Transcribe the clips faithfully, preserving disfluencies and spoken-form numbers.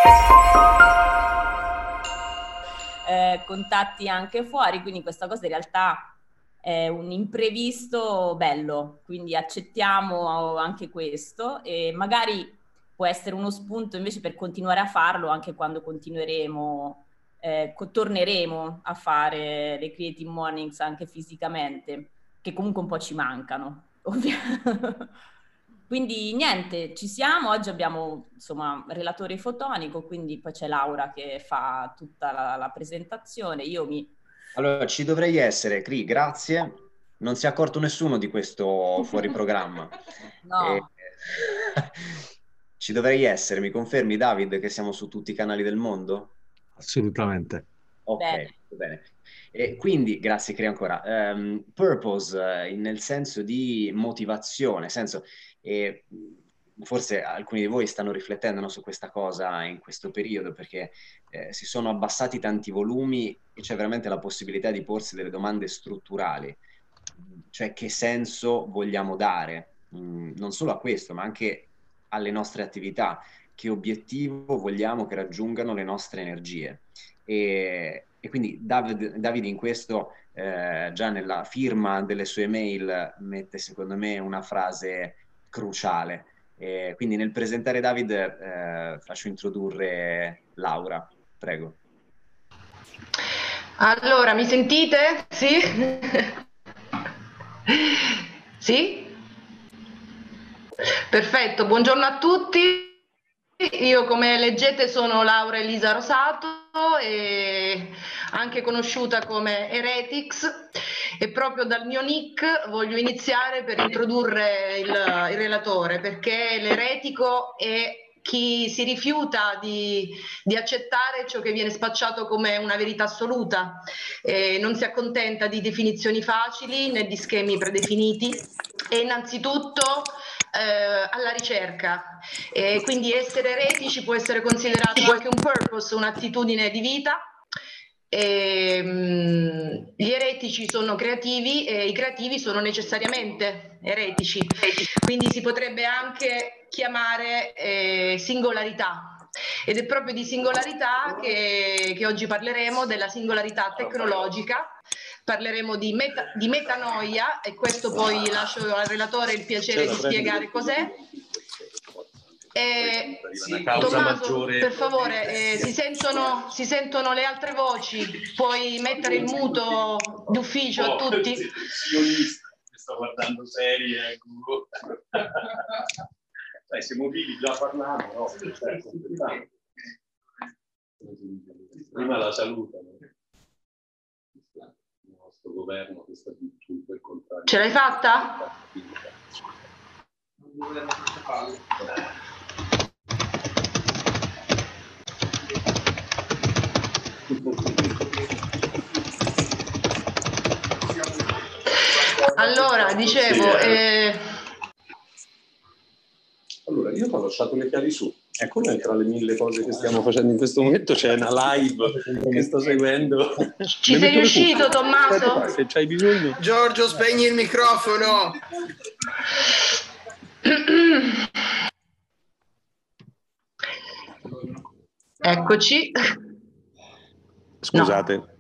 eh, contatti anche fuori, quindi questa cosa in realtà è un imprevisto bello, quindi accettiamo anche questo e magari può essere uno spunto invece per continuare a farlo anche quando continueremo, eh, torneremo a fare le Creative Mornings anche fisicamente, che comunque un po' ci mancano, ovviamente. Quindi niente, ci siamo, oggi abbiamo insomma relatore fotonico, quindi poi c'è Laura che fa tutta la, la presentazione, io mi... Allora, ci dovrei essere, Cri, grazie. Non si è accorto nessuno di questo fuori programma. No. E... Ci dovrei essere, mi confermi, David, che siamo su tutti i canali del mondo? Assolutamente. Ok, Bene. bene. E quindi, grazie Cri ancora, um, purpose eh, nel senso di motivazione, senso, e forse alcuni di voi stanno riflettendo, no, su questa cosa in questo periodo, perché eh, si sono abbassati tanti volumi e c'è veramente la possibilità di porsi delle domande strutturali, cioè che senso vogliamo dare, mh, non solo a questo, ma anche alle nostre attività, che obiettivo vogliamo che raggiungano le nostre energie. E, e quindi David, David in questo, eh, già nella firma delle sue mail, mette secondo me una frase cruciale. E quindi nel presentare David eh, faccio introdurre Laura, prego. Allora, mi sentite? Sì? Sì? Perfetto, buongiorno a tutti. Io, come leggete, sono Laura Elisa Rosato, e anche conosciuta come Heretics, e proprio dal mio nick voglio iniziare per introdurre il, il relatore, perché l'eretico è chi si rifiuta di, di accettare ciò che viene spacciato come una verità assoluta, e non si accontenta di definizioni facili né di schemi predefiniti, e innanzitutto eh, alla ricerca. E quindi essere eretici può essere considerato anche un purpose, un'attitudine di vita. E, mh, gli eretici sono creativi e i creativi sono necessariamente eretici, quindi si potrebbe anche chiamare eh, singolarità, ed è proprio di singolarità che, che oggi parleremo, della singolarità tecnologica. Parleremo di, meta, di metanoia, e questo poi lascio al relatore il piacere di spiegare cos'è. Eh, Tommaso, per favore, eh, si, sentono, si sentono le altre voci? Puoi mettere il muto d'ufficio a tutti? Sto guardando serie. Dai, siamo vivi, già parliamo, no? Prima la salutano. Il nostro governo che sta tutto per contrario. Ce l'hai fatta? Allora, dicevo... Eh... Allora, io ti ho lasciato le chiavi su. E come tra le mille cose che stiamo facendo in questo momento c'è una live che sto seguendo. Ci sei riuscito, Tommaso? Aspetta, se c'hai bisogno. Giorgio, spegni il microfono. Eccoci. Scusate. No.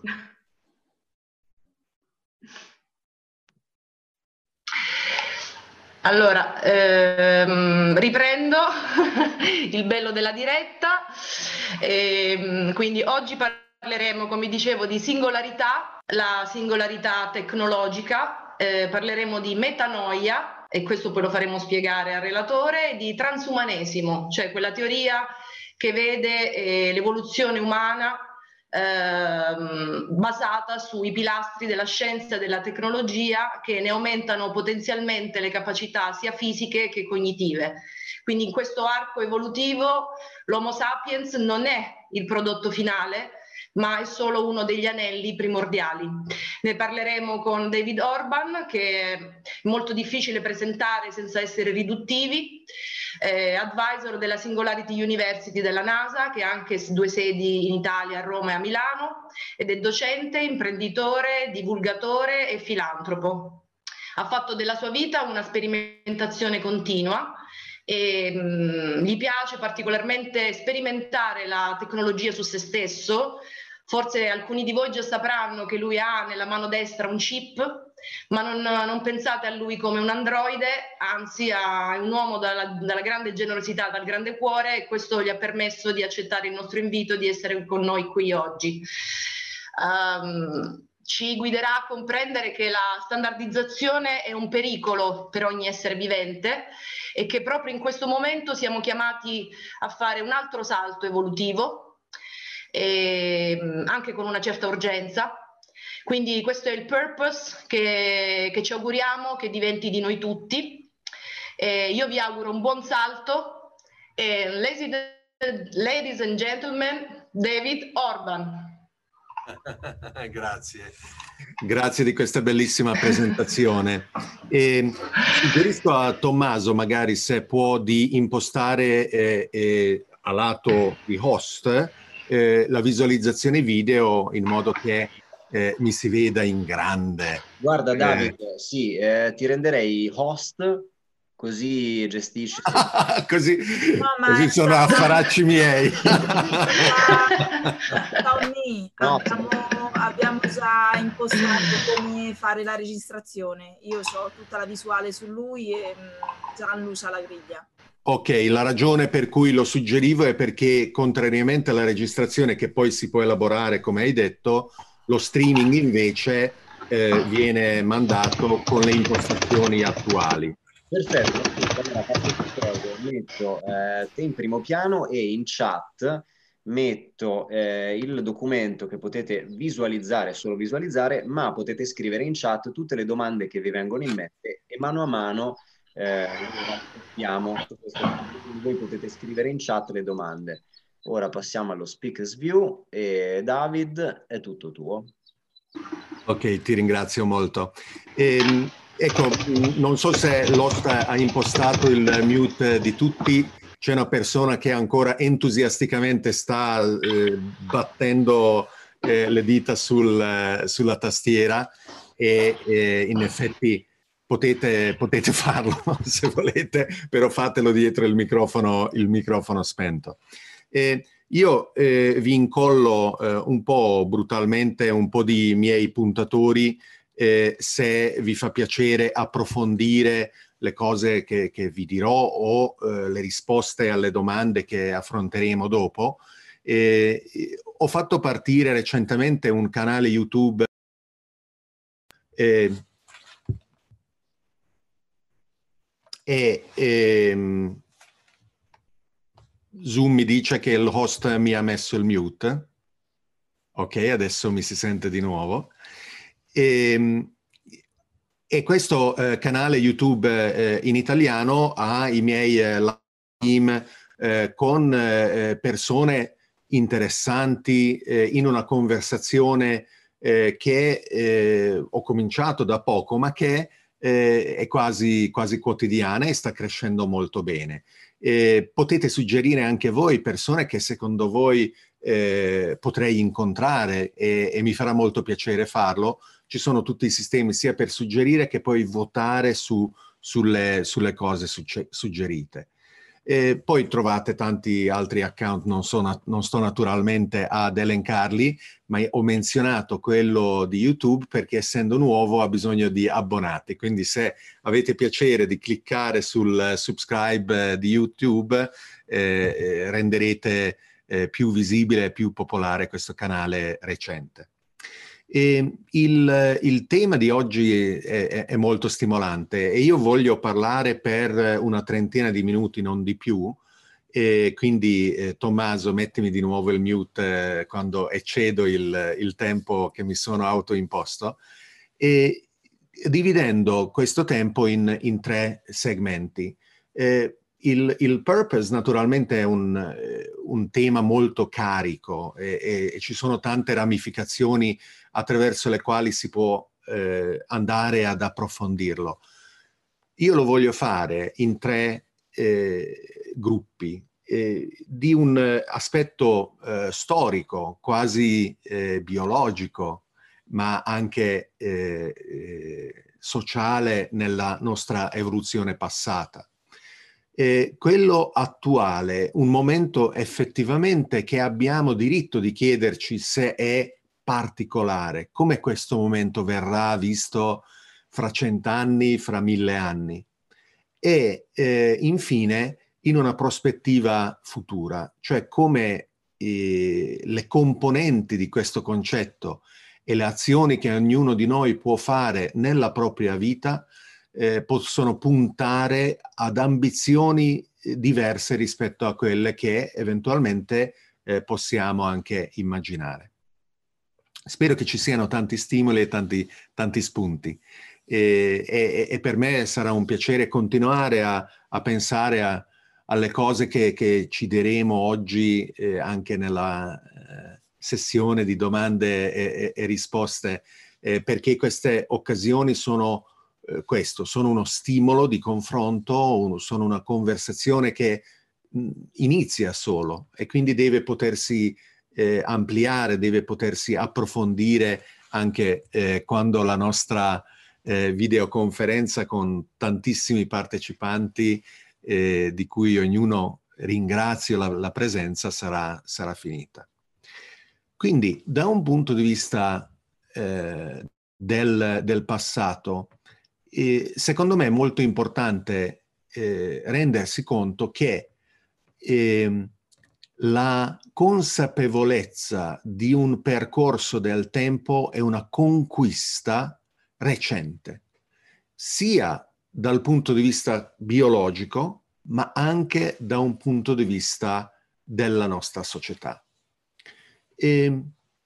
Allora, ehm, riprendo il bello della diretta. E, quindi oggi parleremo, come dicevo, di singolarità, la singolarità tecnologica, eh, parleremo di metanoia, e questo poi lo faremo spiegare al relatore, di transumanesimo, cioè quella teoria che vede eh, l'evoluzione umana Ehm, basata sui pilastri della scienza e della tecnologia, che ne aumentano potenzialmente le capacità sia fisiche che cognitive. Quindi in questo arco evolutivo l'Homo sapiens non è il prodotto finale, ma è solo uno degli anelli primordiali. Ne parleremo con David Orban, che è molto difficile presentare senza essere riduttivi, eh, advisor della Singularity University della NASA, che ha anche due sedi in Italia, a Roma e a Milano, ed è docente, imprenditore, divulgatore e filantropo. Ha fatto della sua vita una sperimentazione continua, e mh, gli piace particolarmente sperimentare la tecnologia su se stesso. Forse alcuni di voi già sapranno che lui ha nella mano destra un chip, ma non, non pensate a lui come un androide, anzi è un uomo dalla, dalla grande generosità, dal grande cuore, e questo gli ha permesso di accettare il nostro invito di essere con noi qui oggi. Um, ci guiderà a comprendere che la standardizzazione è un pericolo per ogni essere vivente e che proprio in questo momento siamo chiamati a fare un altro salto evolutivo, e anche con una certa urgenza. Quindi questo è il purpose che, che ci auguriamo che diventi di noi tutti. E io vi auguro un buon salto e ladies and gentlemen, David Orban. Grazie, grazie di questa bellissima presentazione. E suggerisco a Tommaso magari se può di impostare eh, eh, a lato di host eh, la visualizzazione video in modo che eh, mi si veda in grande. Guarda eh. David, sì, eh, ti renderei host, così gestisci. così No, così sono affaracci miei. Tommy, No. abbiamo, abbiamo già impostato come fare la registrazione. Io ho tutta la visuale su lui e Gianlu c'ha la griglia. Ok, la ragione per cui lo suggerivo è perché, contrariamente alla registrazione che poi si può elaborare, come hai detto, lo streaming invece eh, viene mandato con le impostazioni attuali. Perfetto, allora faccio questo, metto eh, te in primo piano e in chat metto eh, il documento che potete visualizzare, solo visualizzare, ma potete scrivere in chat tutte le domande che vi vengono in mente e mano a mano eh, abbiamo su questo, voi potete scrivere in chat le domande. Ora passiamo allo Speakers View e David, è tutto tuo. Ok, ti ringrazio molto. Ehm, ecco, non so se l'host ha impostato il mute di tutti, c'è una persona che ancora entusiasticamente sta eh, battendo eh, le dita sul, sulla tastiera e, e in effetti potete, potete farlo se volete, però fatelo dietro il microfono, il microfono spento. Eh, io eh, vi incollo eh, un po' brutalmente un po' di miei puntatori eh, se vi fa piacere approfondire le cose che, che vi dirò o eh, le risposte alle domande che affronteremo dopo. Eh, ho fatto partire recentemente un canale YouTube eh, e ehm, Zoom mi dice che il host mi ha messo il mute. Ok, adesso mi si sente di nuovo. E, e questo eh, canale YouTube eh, in italiano ha i miei eh, team eh, con eh, persone interessanti eh, in una conversazione eh, che eh, ho cominciato da poco, ma che eh, è quasi, quasi quotidiana e sta crescendo molto bene. Eh, potete suggerire anche voi persone che secondo voi eh, potrei incontrare e, e mi farà molto piacere farlo. Ci sono tutti i sistemi sia per suggerire che poi votare su, sulle, sulle cose suggerite. E poi trovate tanti altri account, non, so, non sto naturalmente ad elencarli, ma ho menzionato quello di YouTube perché essendo nuovo ha bisogno di abbonati, quindi se avete piacere di cliccare sul subscribe di YouTube eh, renderete eh, più visibile e più popolare questo canale recente. E il, il tema di oggi è, è, è molto stimolante e io voglio parlare per una trentina di minuti, non di più, e quindi eh, Tommaso mettimi di nuovo il mute eh, quando eccedo il, il tempo che mi sono autoimposto, e dividendo questo tempo in, in tre segmenti. Eh, Il, il purpose naturalmente è un, un tema molto carico e, e, e ci sono tante ramificazioni attraverso le quali si può eh, andare ad approfondirlo. Io lo voglio fare in tre eh, gruppi eh, di un aspetto eh, storico, quasi eh, biologico, ma anche eh, sociale nella nostra evoluzione passata. Eh, quello attuale, un momento effettivamente che abbiamo diritto di chiederci se è particolare, come questo momento verrà visto fra cent'anni, fra mille anni, e eh, infine in una prospettiva futura, cioè come eh, le componenti di questo concetto e le azioni che ognuno di noi può fare nella propria vita eh, possono puntare ad ambizioni diverse rispetto a quelle che eventualmente eh, possiamo anche immaginare. Spero che ci siano tanti stimoli e tanti, tanti spunti. E, e, e per me sarà un piacere continuare a, a pensare a, alle cose che, che ci diremo oggi eh, anche nella eh, sessione di domande e, e, e risposte, eh, perché queste occasioni sono eh, questo, sono uno stimolo di confronto, un, sono una conversazione che mh, inizia solo e quindi deve potersi eh, ampliare, deve potersi approfondire anche eh, quando la nostra Eh, videoconferenza con tantissimi partecipanti eh, di cui ognuno ringrazio la, la presenza sarà, sarà finita. Quindi da un punto di vista eh, del, del passato, eh, secondo me è molto importante eh, rendersi conto che eh, la consapevolezza di un percorso del tempo è una conquista recente, sia dal punto di vista biologico, ma anche da un punto di vista della nostra società. E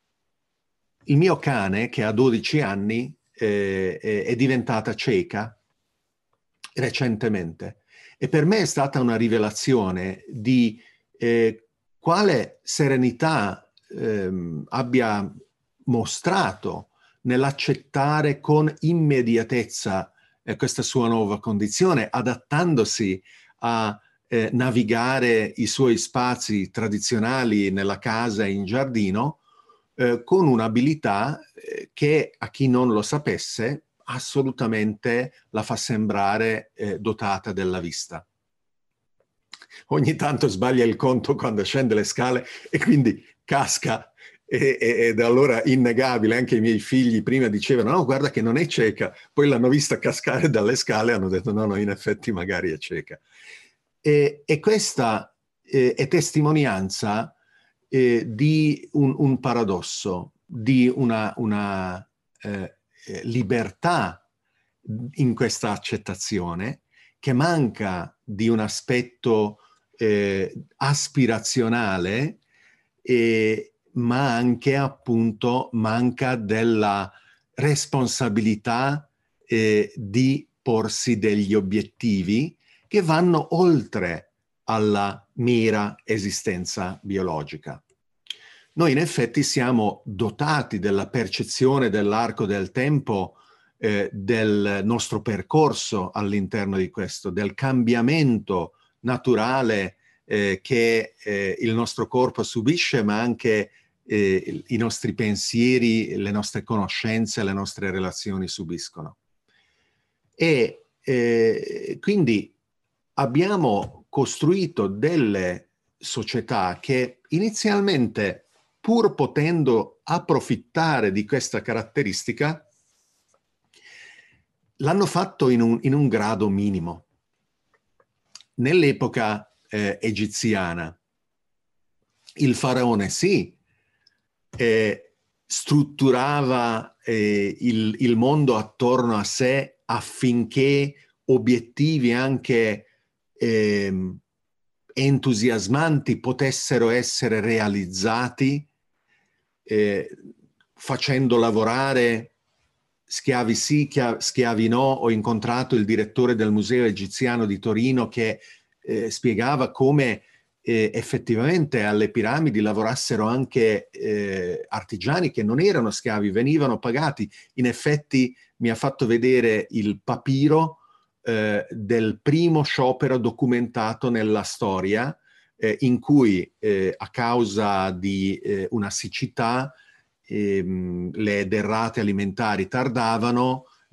il mio cane, che ha dodici anni, eh, è diventata cieca recentemente e per me è stata una rivelazione di eh, quale serenità eh, abbia mostrato nell'accettare con immediatezza eh, questa sua nuova condizione, adattandosi a eh, navigare i suoi spazi tradizionali nella casa e in giardino eh, con un'abilità eh, che a chi non lo sapesse assolutamente la fa sembrare eh, dotata della vista. Ogni tanto sbaglia il conto quando scende le scale e quindi casca. E, e, ed allora innegabile, anche i miei figli prima dicevano no guarda che non è cieca, poi l'hanno vista cascare dalle scale e hanno detto no no in effetti magari è cieca. E, e questa eh, è testimonianza eh, di un, un paradosso, di una, una eh, libertà in questa accettazione che manca di un aspetto eh, aspirazionale e ma anche appunto manca della responsabilità eh, di porsi degli obiettivi che vanno oltre alla mera esistenza biologica. Noi in effetti siamo dotati della percezione dell'arco del tempo, eh, del nostro percorso all'interno di questo, del cambiamento naturale eh, che eh, il nostro corpo subisce, ma anche Eh, i nostri pensieri, le nostre conoscenze, le nostre relazioni subiscono. E eh, quindi abbiamo costruito delle società che inizialmente, pur potendo approfittare di questa caratteristica, l'hanno fatto in un, in un grado minimo. Nell'epoca eh, egiziana, il faraone sì, Eh, strutturava eh, il, il mondo attorno a sé affinché obiettivi anche eh, entusiasmanti potessero essere realizzati, eh, facendo lavorare schiavi sì, schiavi no. Ho incontrato il direttore del Museo Egiziano di Torino che eh, spiegava come Eh, effettivamente alle piramidi lavorassero anche eh, artigiani che non erano schiavi, venivano pagati. In effetti mi ha fatto vedere il papiro eh, del primo sciopero documentato nella storia eh, in cui eh, a causa di eh, una siccità ehm, le derrate alimentari tardavano, gli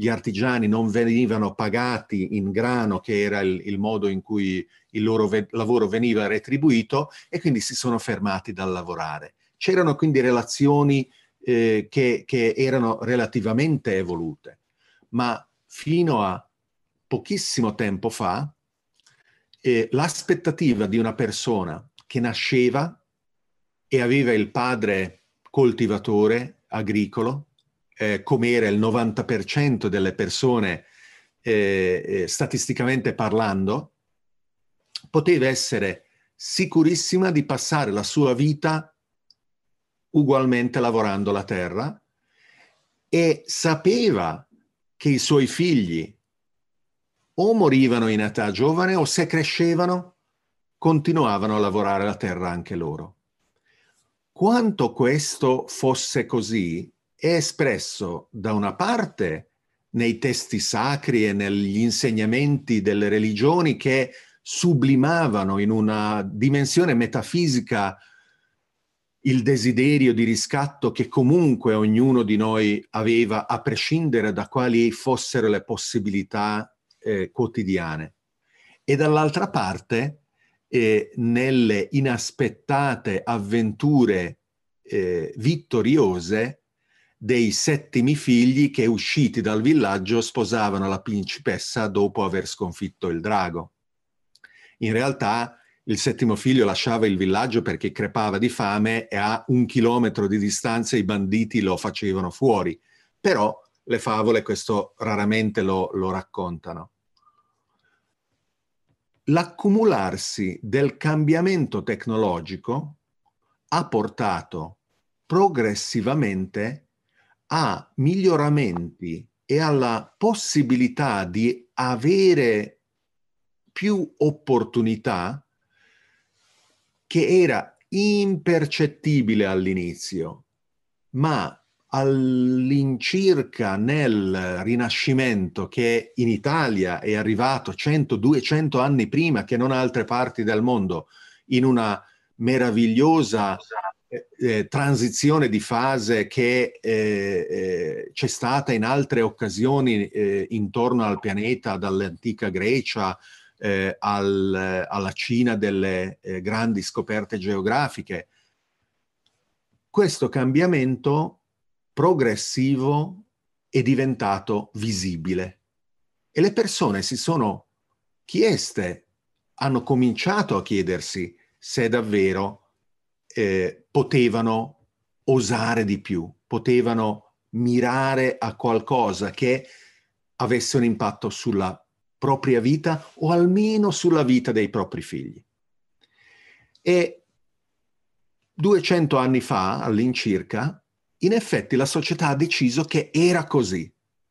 gli artigiani non venivano pagati in grano, che era il, il modo in cui il loro ve- lavoro veniva retribuito, e quindi si sono fermati dal lavorare. C'erano quindi relazioni eh, che, che erano relativamente evolute, ma fino a pochissimo tempo fa eh, l'aspettativa di una persona che nasceva e aveva il padre coltivatore agricolo, eh, come era il novanta per cento delle persone eh, eh, statisticamente parlando, poteva essere sicurissima di passare la sua vita ugualmente lavorando la terra, e sapeva che i suoi figli o morivano in età giovane o, se crescevano, continuavano a lavorare la terra anche loro. Quanto questo fosse così è espresso da una parte nei testi sacri e negli insegnamenti delle religioni, che sublimavano in una dimensione metafisica il desiderio di riscatto che comunque ognuno di noi aveva, a prescindere da quali fossero le possibilità eh, quotidiane. E dall'altra parte, eh, nelle inaspettate avventure eh, vittoriose dei settimi figli che, usciti dal villaggio, sposavano la principessa dopo aver sconfitto il drago. In realtà il settimo figlio lasciava il villaggio perché crepava di fame e a un chilometro di distanza i banditi lo facevano fuori. Però le favole questo raramente lo, lo raccontano. L'accumularsi del cambiamento tecnologico ha portato progressivamente a miglioramenti e alla possibilità di avere più opportunità che era impercettibile all'inizio, ma all'incirca nel Rinascimento, che in Italia è arrivato cento duecento anni prima che non altre parti del mondo, in una meravigliosa eh, eh, transizione di fase che eh, eh, c'è stata in altre occasioni eh, intorno al pianeta, dall'antica Grecia eh, al, alla Cina delle eh, grandi scoperte geografiche. Questo cambiamento progressivo è diventato visibile e le persone si sono chieste, hanno cominciato a chiedersi se davvero eh, potevano osare di più, potevano mirare a qualcosa che avesse un impatto sulla propria vita o almeno sulla vita dei propri figli. E duecento anni fa, all'incirca, in effetti la società ha deciso che era così.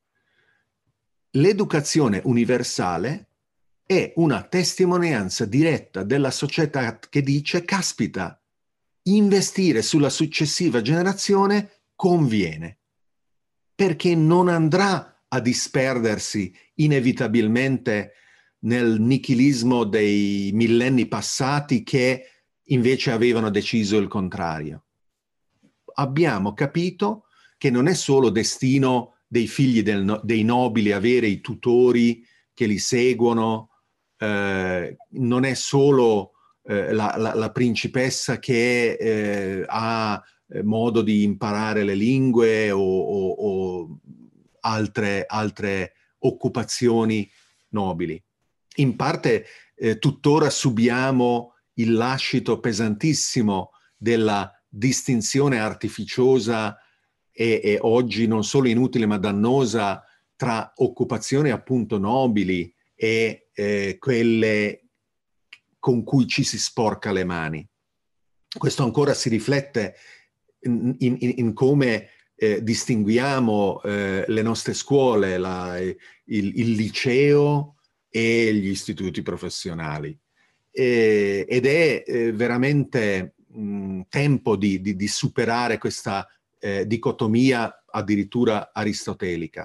L'educazione universale è una testimonianza diretta della società che dice: caspita, investire sulla successiva generazione conviene, perché non andrà a disperdersi inevitabilmente nel nichilismo dei millenni passati, che invece avevano deciso il contrario. Abbiamo capito che non è solo destino dei figli del no, dei nobili avere i tutori che li seguono, eh, non è solo eh, la, la, la principessa che eh, ha modo di imparare le lingue o, o, o altre, altre occupazioni nobili. In parte eh, tuttora subiamo il lascito pesantissimo della distinzione artificiosa e, e oggi non solo inutile ma dannosa tra occupazioni appunto nobili e eh, quelle con cui ci si sporca le mani. Questo ancora si riflette in, in, in come eh, distinguiamo eh, le nostre scuole, la, il, il liceo e gli istituti professionali. E, ed è eh, veramente mh, tempo di, di, di superare questa eh, dicotomia addirittura aristotelica.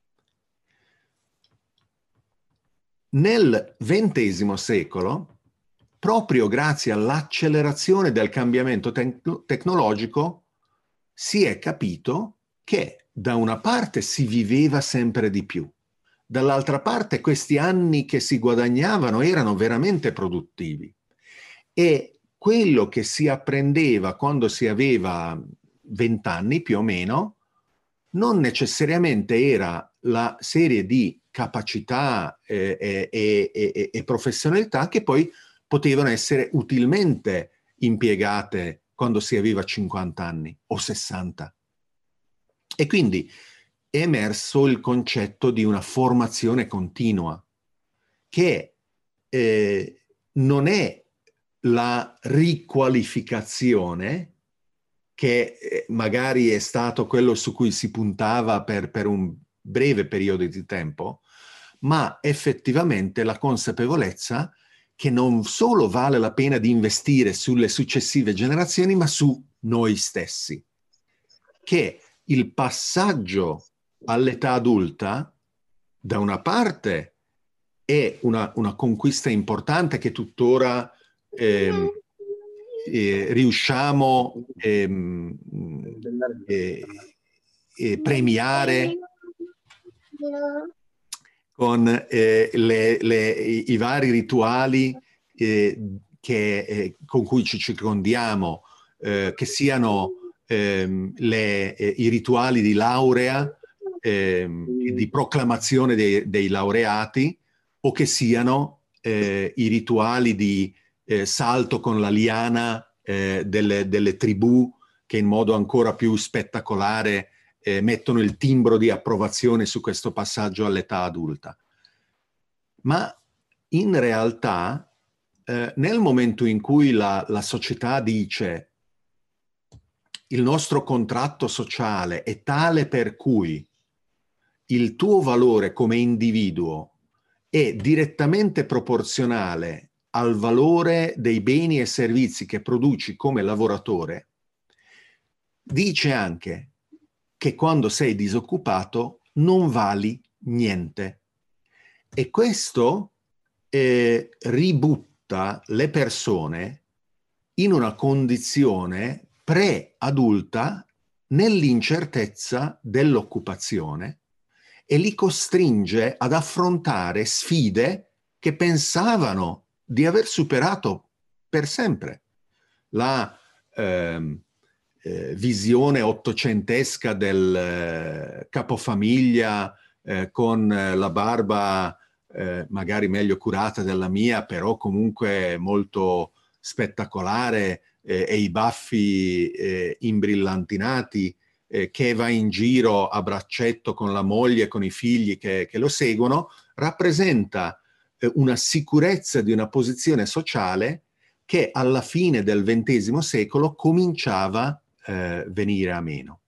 Nel ventesimo secolo, proprio grazie all'accelerazione del cambiamento te- tecnologico, si è capito che da una parte si viveva sempre di più, dall'altra parte questi anni che si guadagnavano erano veramente produttivi, e quello che si apprendeva quando si aveva vent'anni più o meno non necessariamente era la serie di capacità eh, e, e, e, e professionalità che poi potevano essere utilmente impiegate quando si aveva cinquanta anni o sessanta. E quindi è emerso il concetto di una formazione continua, che eh, non è la riqualificazione, che eh, magari è stato quello su cui si puntava per, per un breve periodo di tempo, ma effettivamente la consapevolezza che non solo vale la pena di investire sulle successive generazioni, ma su noi stessi. Che il passaggio all'età adulta, da una parte, è una, una conquista importante che tuttora ehm, eh, riusciamo ehm, eh, eh, premiare con eh, le, le, i, i vari rituali eh, che, eh, con cui ci circondiamo, eh, che siano ehm, le, eh, i rituali di laurea, ehm, di proclamazione dei, dei laureati, o che siano eh, i rituali di eh, salto con la liana eh, delle, delle tribù, che in modo ancora più spettacolare Eh, mettono il timbro di approvazione su questo passaggio all'età adulta. Ma in realtà, eh, nel momento in cui la, la società dice il nostro contratto sociale è tale per cui il tuo valore come individuo è direttamente proporzionale al valore dei beni e servizi che produci come lavoratore, dice anche che quando sei disoccupato non vali niente. E questo eh, ributta le persone in una condizione pre-adulta nell'incertezza dell'occupazione e li costringe ad affrontare sfide che pensavano di aver superato per sempre. La ehm, Eh, visione ottocentesca del eh, capofamiglia eh, con eh, la barba eh, magari meglio curata della mia, però comunque molto spettacolare, eh, e i baffi eh, imbrillantinati, eh, che va in giro a braccetto con la moglie e con i figli che, che lo seguono, rappresenta eh, una sicurezza di una posizione sociale che alla fine del ventesimo secolo cominciava Eh, venire a meno.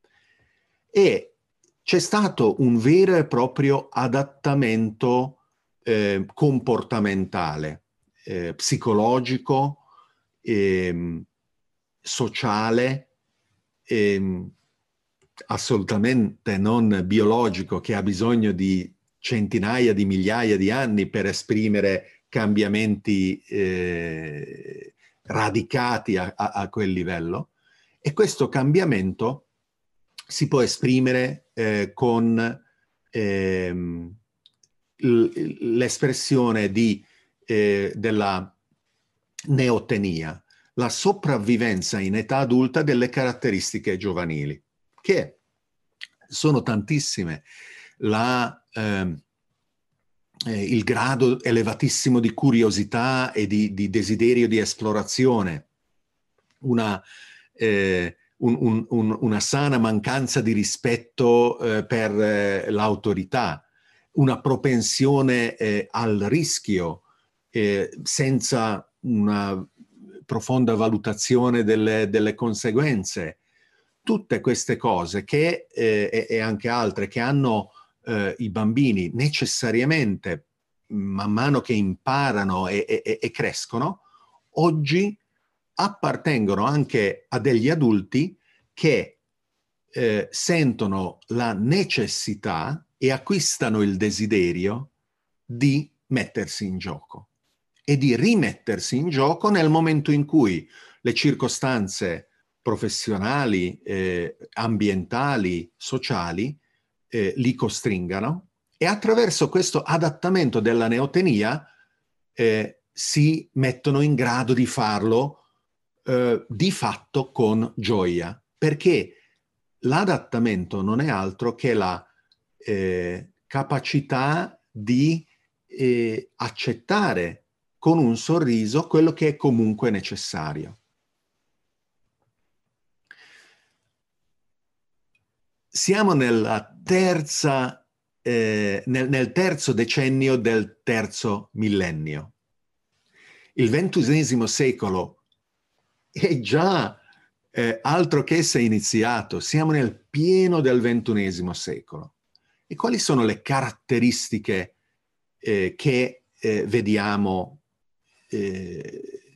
E c'è stato un vero e proprio adattamento eh, comportamentale, eh, psicologico, eh, sociale, eh, assolutamente non biologico, che ha bisogno di centinaia di migliaia di anni per esprimere cambiamenti eh, radicati a, a, a quel livello. E questo cambiamento si può esprimere eh, con ehm, l'espressione di, eh, della neotenia, la sopravvivenza in età adulta delle caratteristiche giovanili, che sono tantissime. La, ehm, eh, il grado elevatissimo di curiosità e di, di desiderio di esplorazione, una Eh, un, un, un, una sana mancanza di rispetto eh, per eh, l'autorità, una propensione eh, al rischio eh, senza una profonda valutazione delle, delle conseguenze. Tutte queste cose che, eh, e, e anche altre che hanno eh, i bambini necessariamente man mano che imparano e, e, e crescono, oggi appartengono anche a degli adulti che eh, sentono la necessità e acquistano il desiderio di mettersi in gioco e di rimettersi in gioco nel momento in cui le circostanze professionali, eh, ambientali, sociali, eh, li costringano, e attraverso questo adattamento della neotenia eh, si mettono in grado di farlo eh, di fatto con gioia, perché l'adattamento non è altro che la eh, capacità di eh, accettare con un sorriso quello che è comunque necessario. Siamo nella terza, eh, nel, nel terzo decennio del terzo millennio. Il ventunesimo secolo è già eh, altro che se iniziato. Siamo nel pieno del ventunesimo secolo. E quali sono le caratteristiche eh, che eh, vediamo eh,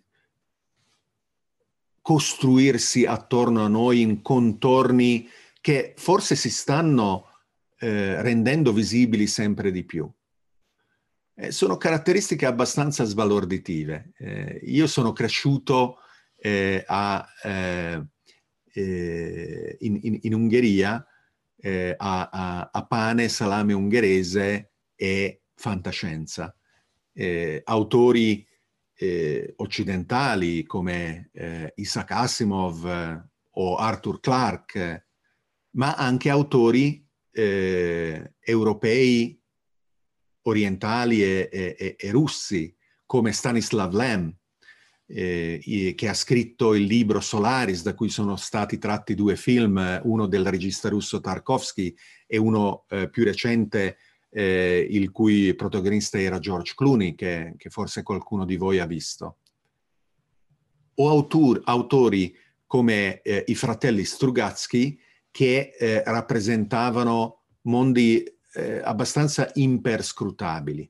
costruirsi attorno a noi in contorni che forse si stanno eh, rendendo visibili sempre di più? Eh, sono caratteristiche abbastanza sbalorditive. Eh, io sono cresciuto eh, a, eh, eh, in, in, in Ungheria eh, a, a, a pane, salame ungherese e fantascienza. Eh, autori eh, occidentali come eh, Isaac Asimov eh, o Arthur Clarke, ma anche autori eh, europei, orientali e, e, e russi, come Stanislav Lem, eh, che ha scritto il libro Solaris, da cui sono stati tratti due film, uno del regista russo Tarkovsky e uno eh, più recente, eh, il cui protagonista era George Clooney, che, che forse qualcuno di voi ha visto. O autor, autori come eh, i fratelli Strugatsky, che eh, rappresentavano mondi eh, abbastanza imperscrutabili.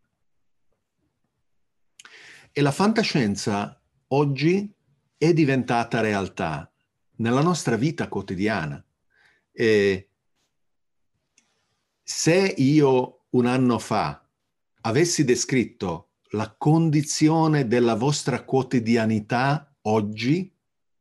E la fantascienza oggi è diventata realtà nella nostra vita quotidiana. E se io un anno fa avessi descritto la condizione della vostra quotidianità oggi,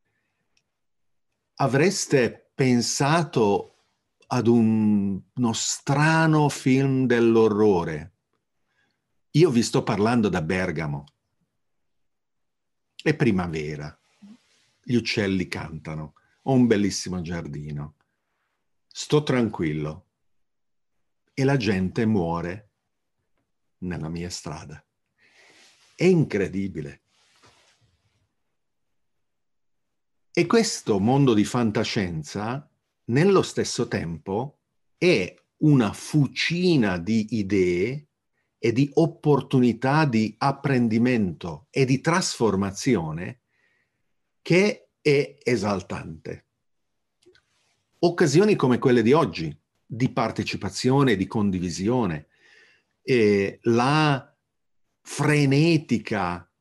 avreste pensato ad un, uno strano film dell'orrore. Io vi sto parlando da Bergamo. È primavera, gli uccelli cantano, ho un bellissimo giardino, sto tranquillo e la gente muore nella mia strada. È incredibile. E questo mondo di fantascienza, nello stesso tempo, è una fucina di idee e di opportunità di apprendimento e di trasformazione che è esaltante. Occasioni come quelle di oggi, di partecipazione, di condivisione, e la frenetica,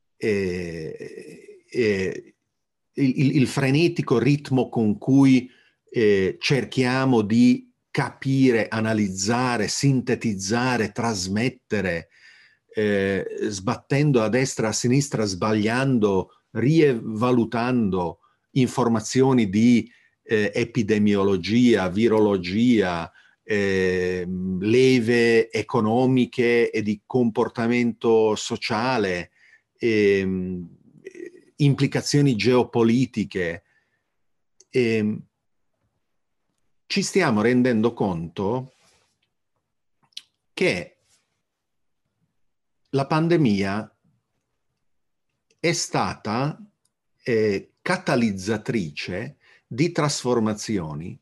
eh, eh, il, il frenetico ritmo con cui eh, cerchiamo di capire, analizzare, sintetizzare, trasmettere, eh, sbattendo a destra, a sinistra, sbagliando, rievalutando informazioni di eh, epidemiologia, virologia, eh, leve economiche e di comportamento sociale, eh, implicazioni geopolitiche. Eh, ci stiamo rendendo conto che la pandemia è stata eh, catalizzatrice di trasformazioni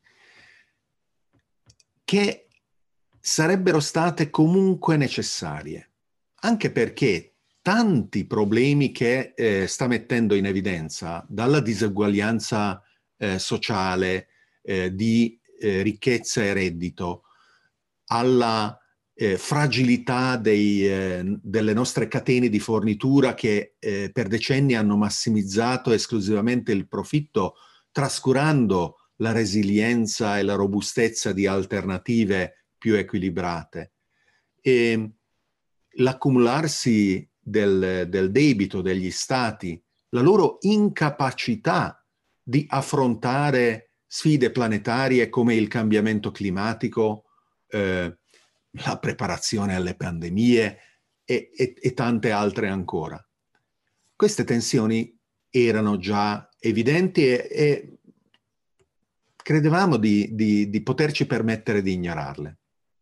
che sarebbero state comunque necessarie, anche perché tanti problemi che eh, sta mettendo in evidenza, dalla diseguaglianza eh, sociale, eh, di eh, ricchezza e reddito, alla eh, fragilità dei, eh, delle nostre catene di fornitura che eh, per decenni hanno massimizzato esclusivamente il profitto, trascurando la resilienza e la robustezza di alternative più equilibrate. E l'accumularsi del, del debito degli stati, la loro incapacità di affrontare sfide planetarie come il cambiamento climatico, eh, la preparazione alle pandemie e, e, e tante altre ancora. Queste tensioni erano già evidenti e, e credevamo di, di, di poterci permettere di ignorarle.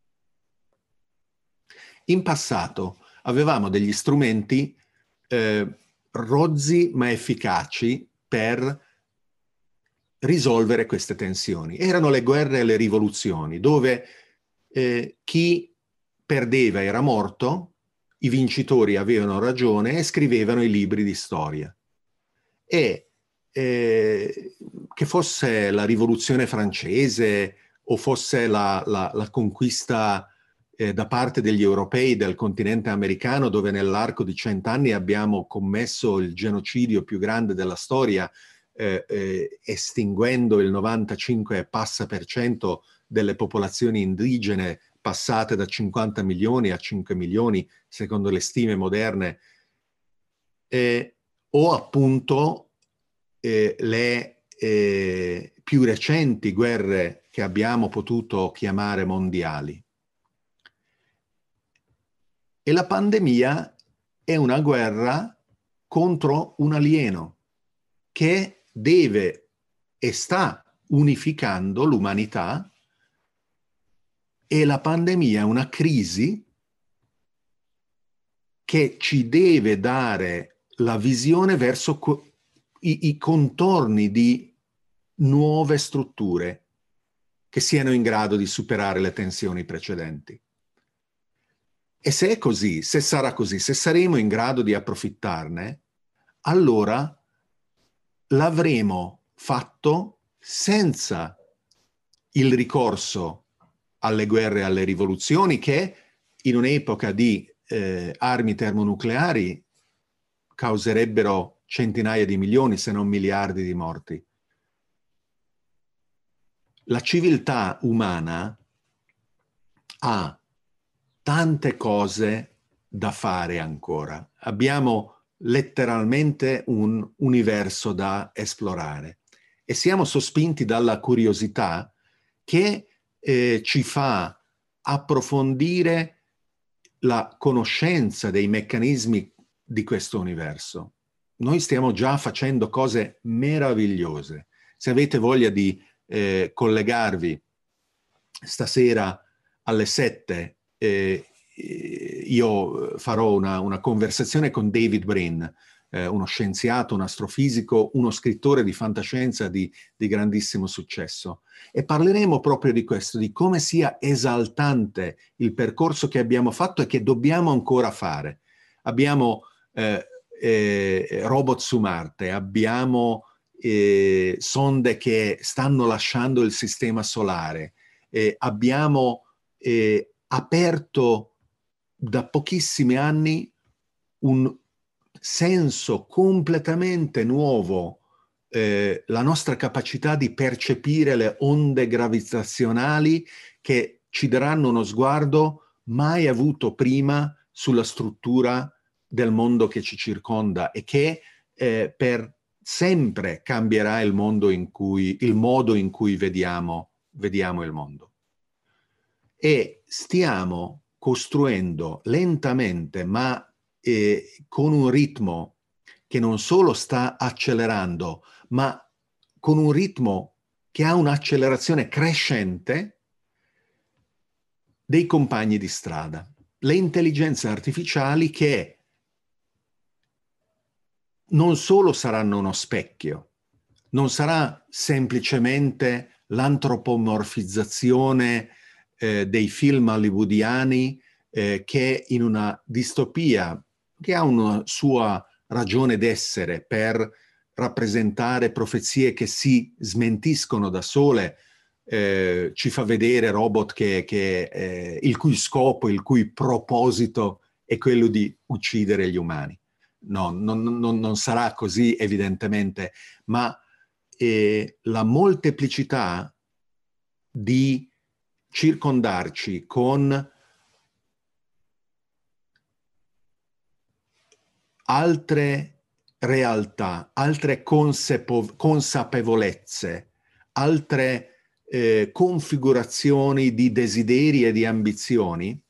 In passato avevamo degli strumenti eh, rozzi ma efficaci per risolvere queste tensioni. Erano le guerre e le rivoluzioni, dove eh, chi perdeva era morto, i vincitori avevano ragione e scrivevano i libri di storia. E eh, che fosse la rivoluzione francese o fosse la, la, la conquista eh, da parte degli europei del continente americano, dove nell'arco di cent'anni abbiamo commesso il genocidio più grande della storia, eh, eh, estinguendo il novantacinque e passa per cento delle popolazioni indigene, passate da cinquanta milioni a cinque milioni, secondo le stime moderne, eh, o appunto eh, le eh, più recenti guerre che abbiamo potuto chiamare mondiali. E la pandemia è una guerra contro un alieno che deve e sta unificando l'umanità, e la pandemia è una crisi che ci deve dare la visione verso i, i contorni di nuove strutture che siano in grado di superare le tensioni precedenti. E se è così, se sarà così, se saremo in grado di approfittarne, allora l'avremo fatto senza il ricorso alle guerre e alle rivoluzioni che in un'epoca di eh, armi termonucleari causerebbero centinaia di milioni, se non miliardi di morti. La civiltà umana ha tante cose da fare ancora. Abbiamo letteralmente un universo da esplorare e siamo sospinti dalla curiosità che eh, ci fa approfondire la conoscenza dei meccanismi di questo universo. Noi stiamo già facendo cose meravigliose. Se avete voglia di eh, collegarvi stasera alle sette, eh, io farò una, una conversazione con David Brin, eh, uno scienziato, un astrofisico, uno scrittore di fantascienza di, di grandissimo successo. E parleremo proprio di questo, di come sia esaltante il percorso che abbiamo fatto e che dobbiamo ancora fare. Abbiamo eh, eh, robot su Marte, abbiamo eh, sonde che stanno lasciando il sistema solare, eh, abbiamo eh, aperto da pochissimi anni un senso completamente nuovo, eh, la nostra capacità di percepire le onde gravitazionali che ci daranno uno sguardo mai avuto prima sulla struttura del mondo che ci circonda e che eh, per sempre cambierà il mondo in cui, il modo in cui vediamo, vediamo il mondo. E stiamo costruendo lentamente, ma eh, con un ritmo che non solo sta accelerando, ma con un ritmo che ha un'accelerazione crescente, dei compagni di strada. Le intelligenze artificiali che non solo saranno uno specchio, non sarà semplicemente l'antropomorfizzazione eh, dei film hollywoodiani eh, che in una distopia che ha una sua ragione d'essere per rappresentare profezie che si smentiscono da sole, eh, ci fa vedere robot che, che, eh, il cui scopo, il cui proposito è quello di uccidere gli umani. No, non, non, non sarà così evidentemente, ma eh, la molteplicità di circondarci con altre realtà, altre consapevo- consapevolezze, altre eh, configurazioni di desideri e di ambizioni,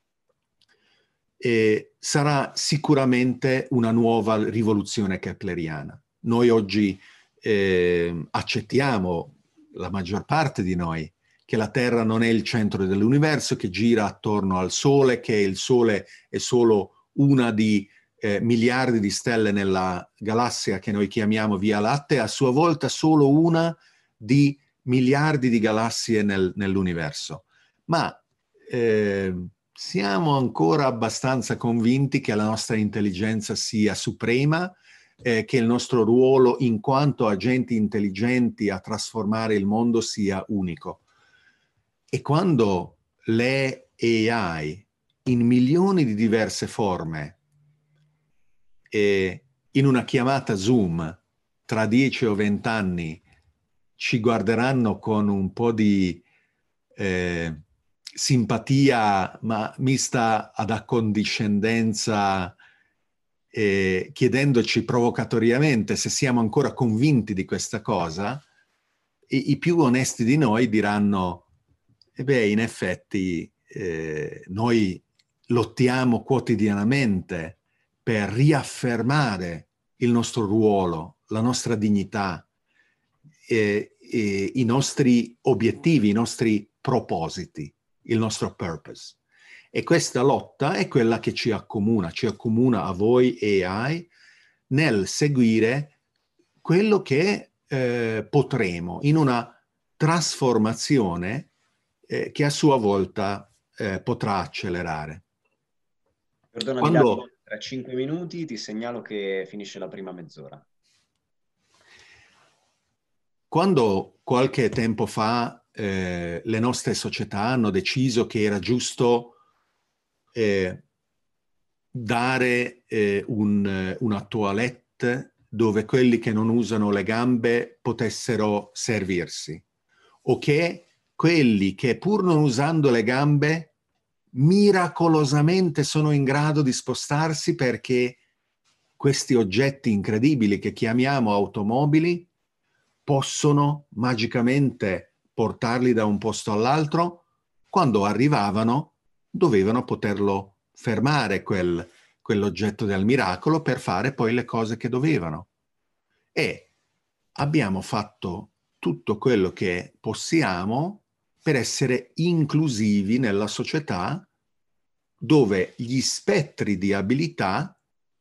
eh, sarà sicuramente una nuova rivoluzione kepleriana. Noi oggi eh, accettiamo, la maggior parte di noi, che la Terra non è il centro dell'universo, che gira attorno al Sole, che il Sole è solo una di eh, miliardi di stelle nella galassia che noi chiamiamo Via Lattea, a sua volta solo una di miliardi di galassie nel, nell'universo. Ma eh, siamo ancora abbastanza convinti che la nostra intelligenza sia suprema, eh, che il nostro ruolo in quanto agenti intelligenti a trasformare il mondo sia unico. E quando le A I in milioni di diverse forme e in una chiamata Zoom tra dieci o venti anni ci guarderanno con un po' di eh, simpatia ma mista ad accondiscendenza, eh, chiedendoci provocatoriamente se siamo ancora convinti di questa cosa, i, i più onesti di noi diranno: e beh, in effetti eh, noi lottiamo quotidianamente per riaffermare il nostro ruolo, la nostra dignità, eh, eh, i nostri obiettivi, i nostri propositi, il nostro purpose. E questa lotta è quella che ci accomuna, ci accomuna a voi A I nel seguire quello che eh, potremo in una trasformazione eh, che a sua volta eh, potrà accelerare. Perdonami, Quando... Davide, tra cinque minuti ti segnalo che finisce la prima mezz'ora. Quando qualche tempo fa eh, le nostre società hanno deciso che era giusto eh, dare eh, un, una toilette dove quelli che non usano le gambe potessero servirsi, o che quelli che pur non usando le gambe miracolosamente sono in grado di spostarsi perché questi oggetti incredibili che chiamiamo automobili possono magicamente portarli da un posto all'altro, quando arrivavano dovevano poterlo fermare quel, quell'oggetto del miracolo per fare poi le cose che dovevano. E abbiamo fatto tutto quello che possiamo per essere inclusivi nella società, dove gli spettri di abilità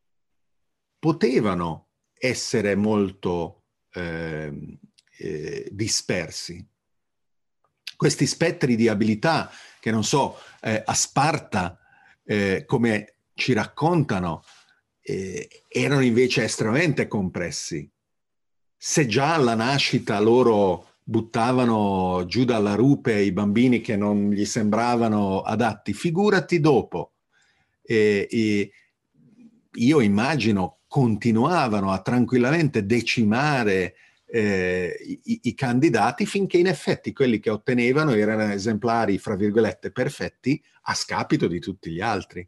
potevano essere molto eh, eh, dispersi. Questi spettri di abilità che, non so, eh, a Sparta, eh, come ci raccontano, eh, erano invece estremamente compressi. Se già alla nascita loro buttavano giù dalla rupe i bambini che non gli sembravano adatti, figurati dopo. E, e io immagino continuavano a tranquillamente decimare eh, i, i candidati finché in effetti quelli che ottenevano erano esemplari, fra virgolette, perfetti a scapito di tutti gli altri.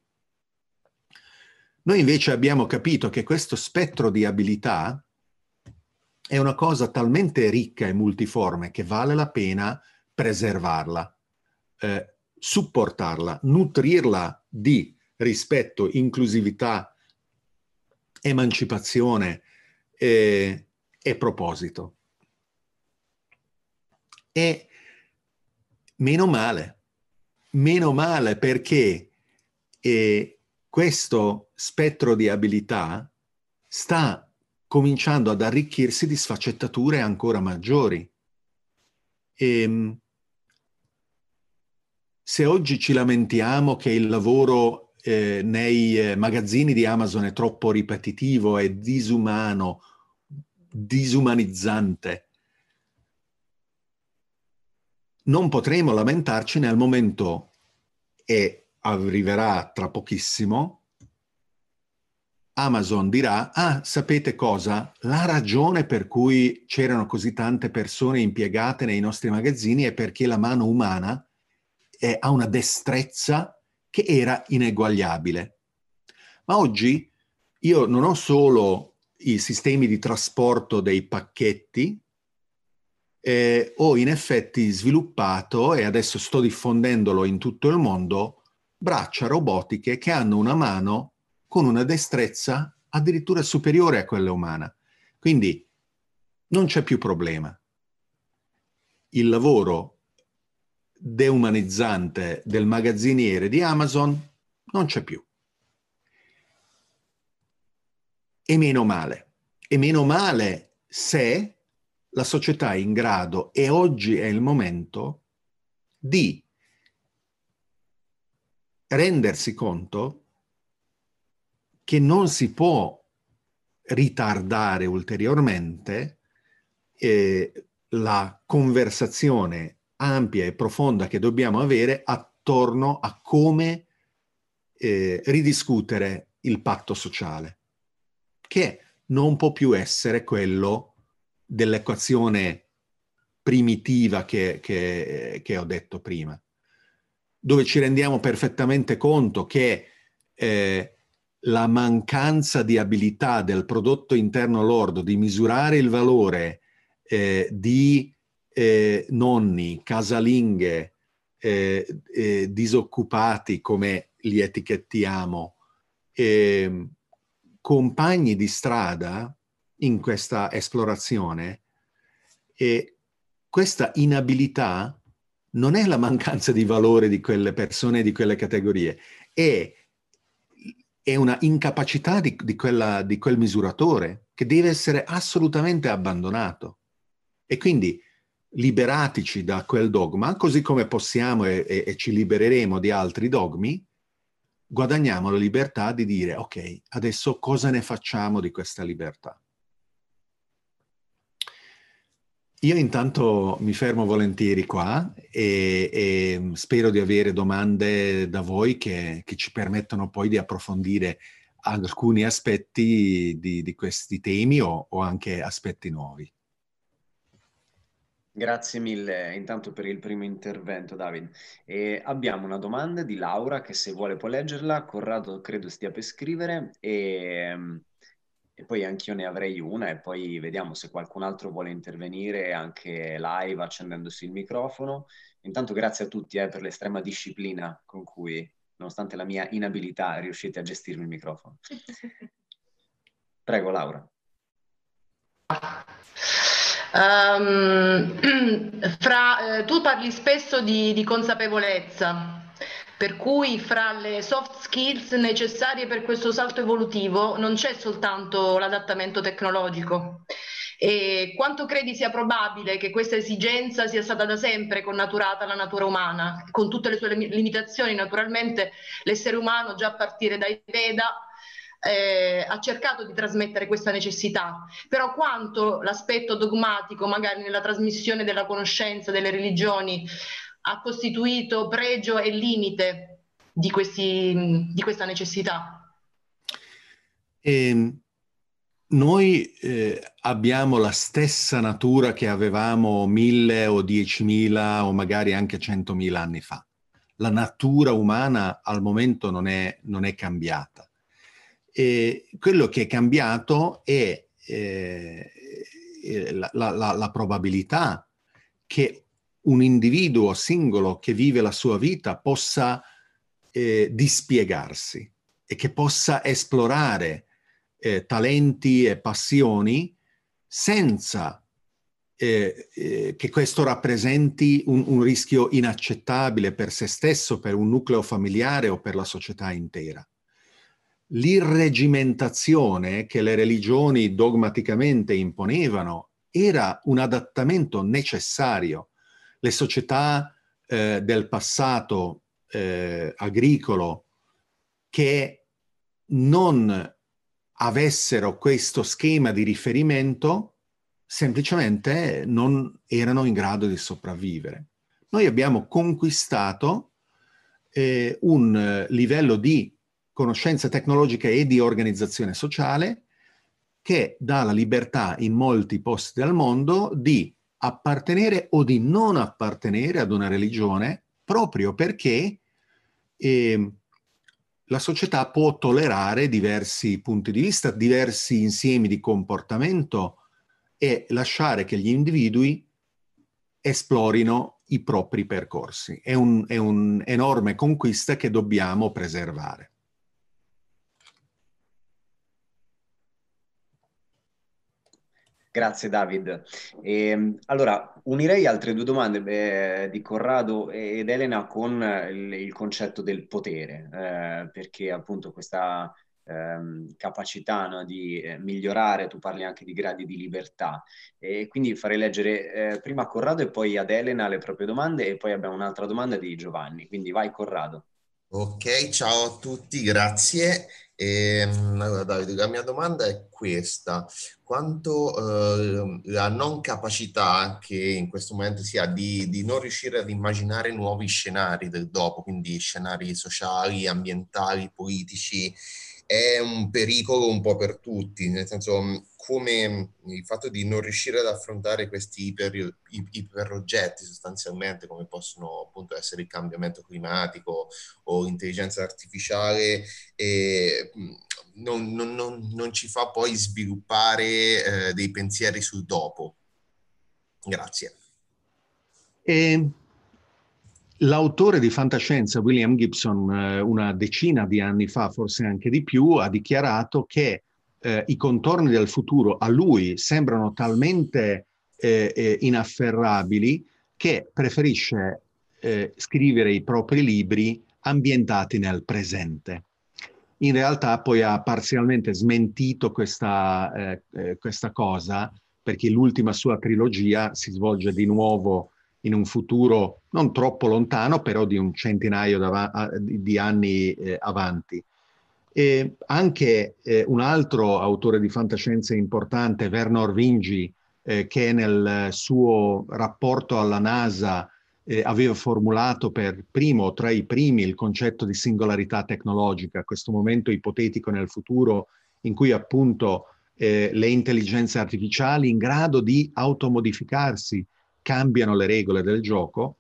Noi invece abbiamo capito che questo spettro di abilità è una cosa talmente ricca e multiforme che vale la pena preservarla, eh, supportarla, nutrirla di rispetto, inclusività, emancipazione e, e proposito. E meno male, meno male perché eh, questo spettro di abilità sta cominciando ad arricchirsi di sfaccettature ancora maggiori. E, se oggi ci lamentiamo che il lavoro Eh, nei eh, magazzini di Amazon è troppo ripetitivo e disumano, disumanizzante, non potremo lamentarci nel momento, e arriverà tra pochissimo, Amazon dirà: ah, sapete cosa? La ragione per cui c'erano così tante persone impiegate nei nostri magazzini è perché la mano umana è, ha una destrezza che era ineguagliabile. Ma oggi io non ho solo i sistemi di trasporto dei pacchetti, eh, ho in effetti sviluppato, e adesso sto diffondendolo in tutto il mondo, braccia robotiche che hanno una mano con una destrezza addirittura superiore a quella umana. Quindi non c'è più problema. Il lavoro deumanizzante del magazziniere di Amazon non c'è più. E meno male. E meno male se la società è in grado, e oggi è il momento, di rendersi conto che non si può ritardare ulteriormente eh, la conversazione ampia e profonda che dobbiamo avere attorno a come eh, ridiscutere il patto sociale, che non può più essere quello dell'equazione primitiva che, che, che ho detto prima, dove ci rendiamo perfettamente conto che eh, la mancanza di abilità del prodotto interno lordo di misurare il valore eh, di eh, nonni, casalinghe, eh, eh, disoccupati, come li etichettiamo, eh, compagni di strada in questa esplorazione, e questa inabilità non è la mancanza di valore di quelle persone, di quelle categorie, è, è una incapacità di, di, quella, di quel misuratore che deve essere assolutamente abbandonato. E quindi liberatici da quel dogma, così come possiamo e, e, e ci libereremo di altri dogmi, guadagniamo la libertà di dire: ok, adesso cosa ne facciamo di questa libertà? Io intanto mi fermo volentieri qua e, e spero di avere domande da voi che, che ci permettono poi di approfondire alcuni aspetti di, di questi temi o, o anche aspetti nuovi. Grazie mille intanto per il primo intervento, David. E abbiamo una domanda di Laura che, se vuole, può leggerla. Corrado credo stia per scrivere, e, e poi anch'io ne avrei una, e poi vediamo se qualcun altro vuole intervenire anche live accendendosi il microfono. Intanto grazie a tutti eh, per l'estrema disciplina con cui, nonostante la mia inabilità, riuscite a gestire il microfono. Prego, Laura. Um, fra, eh, tu parli spesso di, di consapevolezza, per cui fra le soft skills necessarie per questo salto evolutivo non c'è soltanto l'adattamento tecnologico. E quanto credi sia probabile che questa esigenza sia stata da sempre connaturata alla natura umana, con tutte le sue limitazioni? Naturalmente l'essere umano, già a partire dai Veda, Eh, ha cercato di trasmettere questa necessità, però quanto l'aspetto dogmatico, magari nella trasmissione della conoscenza delle religioni, ha costituito pregio e limite di, questi, di questa necessità? E noi eh, abbiamo la stessa natura che avevamo mille o diecimila o magari anche centomila anni fa. La natura umana al momento non è, non è cambiata. E quello che è cambiato è eh, la, la, la probabilità che un individuo singolo che vive la sua vita possa eh, dispiegarsi e che possa esplorare eh, talenti e passioni senza eh, eh, che questo rappresenti un, un rischio inaccettabile per se stesso, per un nucleo familiare o per la società intera. L'irregimentazione che le religioni dogmaticamente imponevano era un adattamento necessario. Le società eh, del passato eh, agricolo che non avessero questo schema di riferimento semplicemente non erano in grado di sopravvivere. Noi abbiamo conquistato eh, un livello di conoscenza tecnologica e di organizzazione sociale che dà la libertà in molti posti del mondo di appartenere o di non appartenere ad una religione, proprio perché eh, la società può tollerare diversi punti di vista, diversi insiemi di comportamento e lasciare che gli individui esplorino i propri percorsi. È un, è un'enorme conquista che dobbiamo preservare. Grazie David. E, allora, unirei altre due domande beh, di Corrado ed Elena con il, il concetto del potere, eh, perché appunto questa ehm, capacità, no, di eh, migliorare, tu parli anche di gradi di libertà, e quindi farei leggere eh, prima a Corrado e poi ad Elena le proprie domande e poi abbiamo un'altra domanda di Giovanni, quindi vai Corrado. Ok, ciao a tutti, grazie. Ehm, allora, Davide, la mia domanda è questa: quanto eh, la non capacità che in questo momento si ha di, di non riuscire ad immaginare nuovi scenari del dopo, quindi scenari sociali, ambientali, politici, è un pericolo un po' per tutti, nel senso, come il fatto di non riuscire ad affrontare questi iper, iperoggetti sostanzialmente, come possono appunto essere il cambiamento climatico o l'intelligenza artificiale, e non, non, non, non ci fa poi sviluppare eh, dei pensieri sul dopo. Grazie. E l'autore di fantascienza William Gibson, eh, una decina di anni fa, forse anche di più, ha dichiarato che eh, i contorni del futuro a lui sembrano talmente eh, eh, inafferrabili che preferisce eh, scrivere i propri libri ambientati nel presente. In realtà poi ha parzialmente smentito questa, eh, eh, questa cosa, perché l'ultima sua trilogia si svolge di nuovo in un futuro non troppo lontano, però di un centinaio di anni eh, avanti. E anche eh, un altro autore di fantascienza importante, Vernor Vinge, eh, che nel suo rapporto alla NASA eh, aveva formulato per primo, tra i primi, il concetto di singolarità tecnologica, questo momento ipotetico nel futuro in cui appunto eh, le intelligenze artificiali in grado di automodificarsi cambiano le regole del gioco,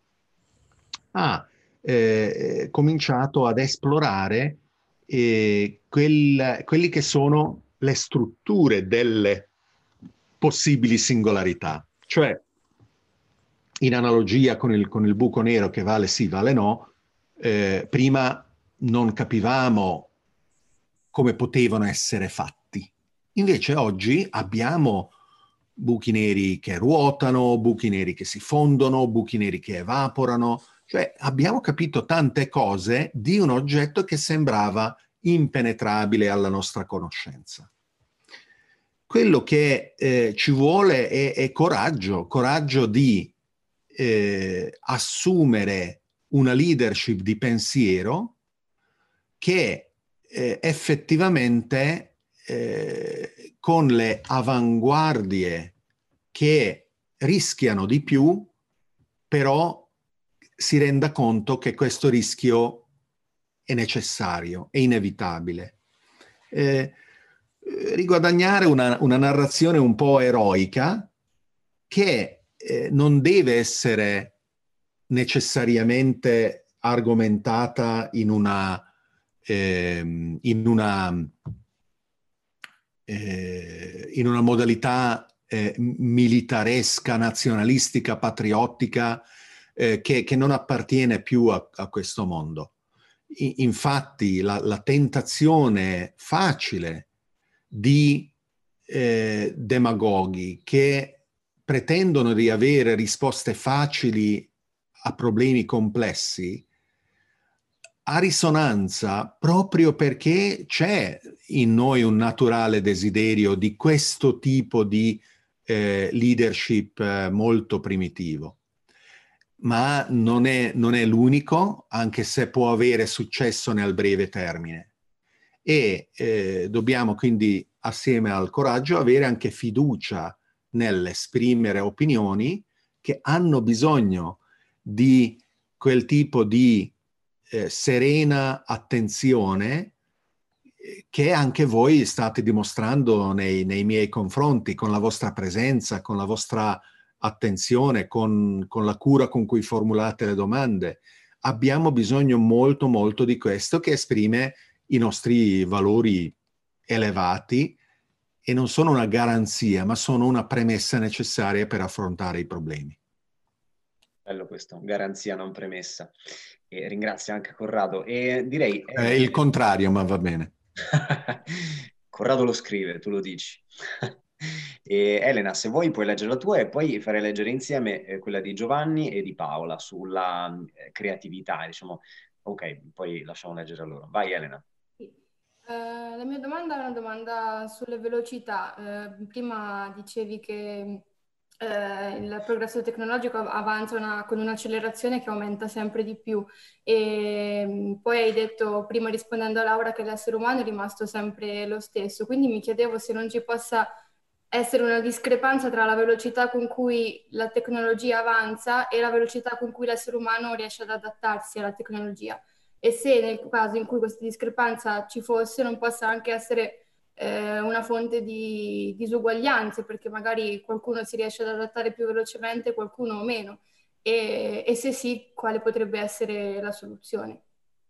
ha eh, cominciato ad esplorare eh, quel, quelli che sono le strutture delle possibili singolarità. Cioè, in analogia con il, con il buco nero che vale sì, vale no, eh, prima non capivamo come potevano essere fatti. Invece oggi abbiamo buchi neri che ruotano, buchi neri che si fondono, buchi neri che evaporano. Cioè abbiamo capito tante cose di un oggetto che sembrava impenetrabile alla nostra conoscenza. Quello che eh, ci vuole è, è coraggio, coraggio di eh, assumere una leadership di pensiero che eh, effettivamente Eh, con le avanguardie che rischiano di più, però si renda conto che questo rischio è necessario, è inevitabile. Eh, riguadagnare una, una narrazione un po' eroica che eh, non deve essere necessariamente argomentata in una, eh, in una Eh, in una modalità eh, militaresca, nazionalistica, patriottica, eh, che, che non appartiene più a, a questo mondo. I, infatti la, la tentazione facile di eh, demagoghi che pretendono di avere risposte facili a problemi complessi ha risonanza proprio perché c'è in noi un naturale desiderio di questo tipo di eh, leadership eh, molto primitivo. Ma non è, non è l'unico, anche se può avere successo nel breve termine. E eh, dobbiamo quindi, assieme al coraggio, avere anche fiducia nell'esprimere opinioni che hanno bisogno di quel tipo di Eh, serena attenzione eh, che anche voi state dimostrando nei, nei miei confronti, con la vostra presenza, con la vostra attenzione, con, con la cura con cui formulate le domande. Abbiamo bisogno molto molto di questo, che esprime i nostri valori elevati e non sono una garanzia, ma sono una premessa necessaria per affrontare i problemi. Bello questo, garanzia non premessa. E ringrazio anche Corrado. E direi... È eh, il contrario, ma va bene. Corrado lo scrive, tu lo dici. E Elena, se vuoi puoi leggere la tua e poi farei leggere insieme eh, quella di Giovanni e di Paola sulla eh, creatività, diciamo. Ok, poi lasciamo leggere a loro. Vai Elena. Uh, la mia domanda è una domanda sulle velocità. Uh, prima dicevi che uh, il progresso tecnologico avanza una, con un'accelerazione che aumenta sempre di più e um, poi hai detto, prima rispondendo a Laura, che l'essere umano è rimasto sempre lo stesso. Quindi mi chiedevo se non ci possa essere una discrepanza tra la velocità con cui la tecnologia avanza e la velocità con cui l'essere umano riesce ad adattarsi alla tecnologia. E se nel caso in cui questa discrepanza ci fosse non possa anche essere eh, una fonte di disuguaglianze, perché magari qualcuno si riesce ad adattare più velocemente, qualcuno meno, e, e se sì, quale potrebbe essere la soluzione?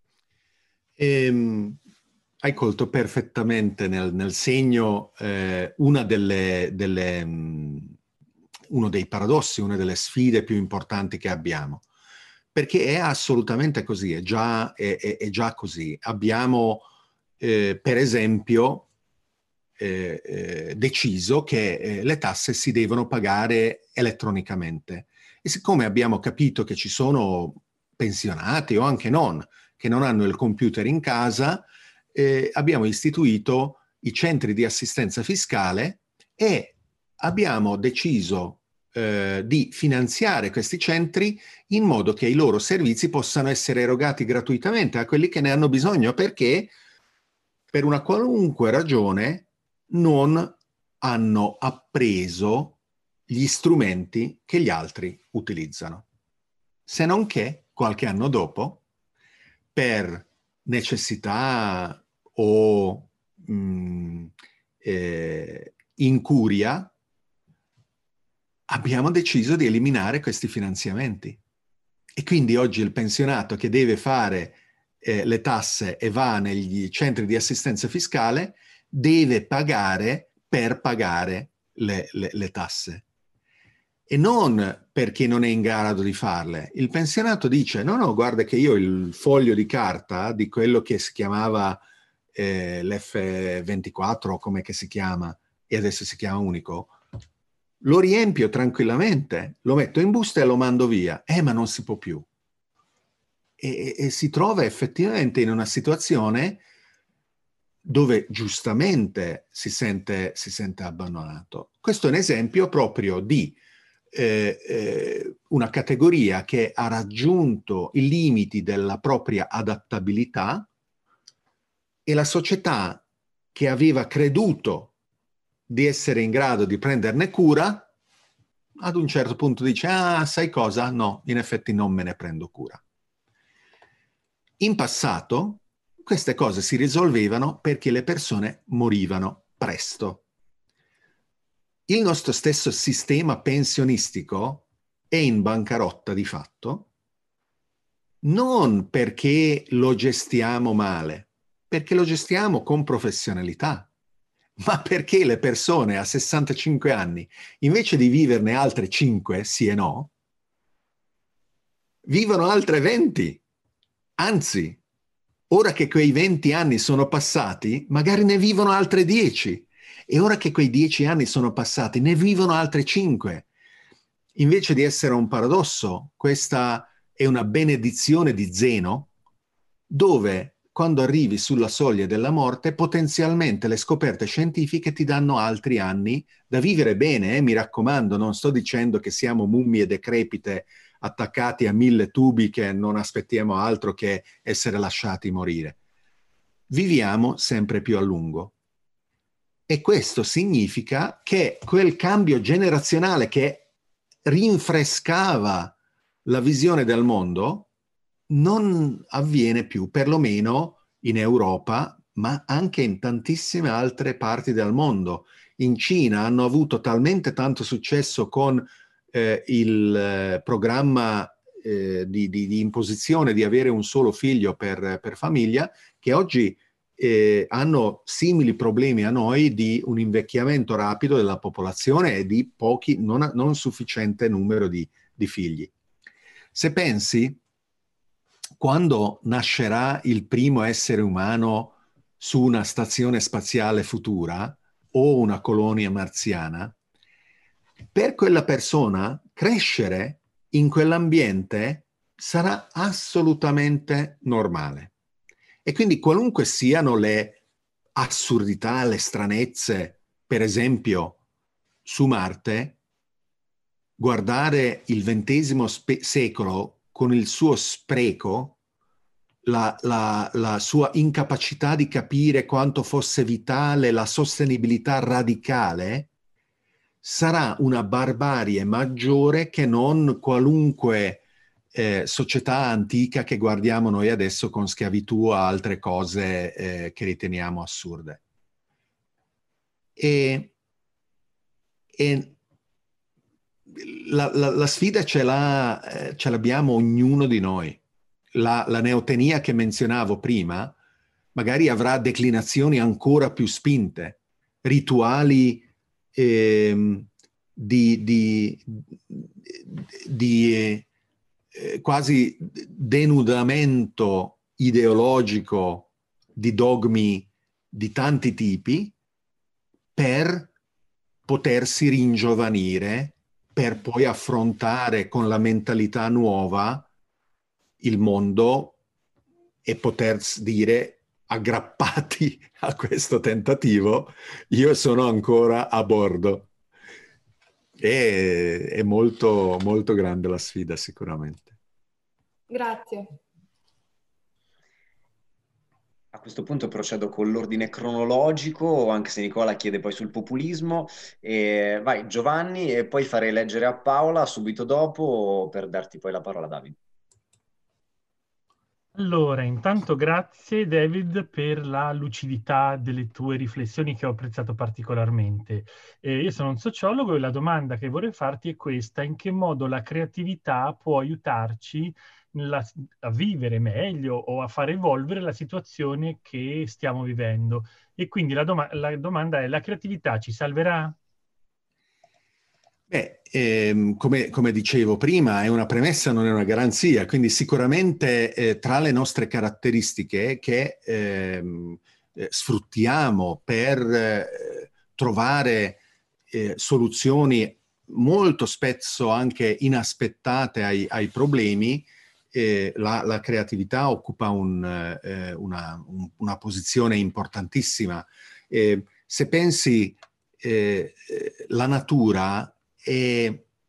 Ehm, hai colto perfettamente nel, nel segno eh, una delle, delle, mh, uno dei paradossi, una delle sfide più importanti che abbiamo. Perché è assolutamente così, è già, è, è, è già così. Abbiamo, eh, per esempio, eh, eh, deciso che eh, le tasse si devono pagare elettronicamente. E siccome abbiamo capito che ci sono pensionati o anche non, che non hanno il computer in casa, eh, abbiamo istituito i centri di assistenza fiscale e abbiamo deciso Eh, di finanziare questi centri in modo che i loro servizi possano essere erogati gratuitamente a quelli che ne hanno bisogno, perché per una qualunque ragione non hanno appreso gli strumenti che gli altri utilizzano. Se non che qualche anno dopo, per necessità o mh, eh, incuria, abbiamo deciso di eliminare questi finanziamenti. E quindi oggi il pensionato che deve fare eh, le tasse e va negli centri di assistenza fiscale deve pagare per pagare le, le, le tasse. E non perché non è in grado di farle. Il pensionato dice, no, no, guarda che io il foglio di carta di quello che si chiamava eh, l'F ventiquattro, come che si chiama, e adesso si chiama unico, lo riempio tranquillamente, lo metto in busta e lo mando via. Eh, ma non si può più. E, e si trova effettivamente in una situazione dove giustamente si sente, si sente abbandonato. Questo è un esempio proprio di eh, eh, una categoria che ha raggiunto i limiti della propria adattabilità e la società che aveva creduto di essere in grado di prenderne cura, ad un certo punto dice, ah, sai cosa? No, in effetti non me ne prendo cura. In passato queste cose si risolvevano perché le persone morivano presto. Il nostro stesso sistema pensionistico è in bancarotta di fatto, non perché lo gestiamo male, perché lo gestiamo con professionalità, ma perché le persone a sessantacinque anni, invece di viverne altre cinque, sì e no, vivono altre venti. Anzi, ora che quei venti anni sono passati, magari ne vivono altre dieci. E ora che quei dieci anni sono passati, ne vivono altre cinque. Invece di essere un paradosso, questa è una benedizione di Zeno, dove quando arrivi sulla soglia della morte, potenzialmente le scoperte scientifiche ti danno altri anni da vivere bene, eh? Mi raccomando, non sto dicendo che siamo mummie decrepite attaccati a mille tubi che non aspettiamo altro che essere lasciati morire. Viviamo sempre più a lungo. E questo significa che quel cambio generazionale che rinfrescava la visione del mondo non avviene più, perlomeno in Europa, ma anche in tantissime altre parti del mondo. In Cina hanno avuto talmente tanto successo con eh, il eh, programma eh, di, di, di imposizione di avere un solo figlio per, per famiglia, che oggi eh, hanno simili problemi a noi di un invecchiamento rapido della popolazione e di pochi, non, non sufficiente numero di, di figli. Se pensi, quando nascerà il primo essere umano su una stazione spaziale futura o una colonia marziana, per quella persona crescere in quell'ambiente sarà assolutamente normale. E quindi qualunque siano le assurdità, le stranezze, per esempio su Marte, guardare il ventesimo secolo con il suo spreco, la, la, la sua incapacità di capire quanto fosse vitale la sostenibilità radicale, sarà una barbarie maggiore che non qualunque eh, società antica che guardiamo noi adesso con schiavitù a altre cose eh, che riteniamo assurde. E, e la, la, la sfida ce, l'ha, eh, ce l'abbiamo ognuno di noi. La, la neotenia che menzionavo prima magari avrà declinazioni ancora più spinte, rituali eh, di, di, di eh, quasi denudamento ideologico di dogmi di tanti tipi per potersi ringiovanire, per poi affrontare con la mentalità nuova il mondo e poter dire, aggrappati a questo tentativo, io sono ancora a bordo. E, è molto, molto grande la sfida sicuramente. Grazie. A questo punto procedo con l'ordine cronologico, anche se Nicola chiede poi sul populismo. E vai Giovanni, e poi farei leggere a Paola subito dopo per darti poi la parola, Davide. Allora, intanto grazie David per la lucidità delle tue riflessioni che ho apprezzato particolarmente. Eh, io sono un sociologo e la domanda che vorrei farti è questa: in che modo la creatività può aiutarci nella, a vivere meglio o a far evolvere la situazione che stiamo vivendo? E quindi la, doma- la domanda è: la creatività ci salverà? Beh, ehm, come, come dicevo prima, è una premessa, non è una garanzia, quindi sicuramente eh, tra le nostre caratteristiche che ehm, eh, sfruttiamo per eh, trovare eh, soluzioni molto spesso anche inaspettate ai, ai problemi, eh, la, la creatività occupa un, eh, una, un, una posizione importantissima. Eh, se pensi, eh, la natura È,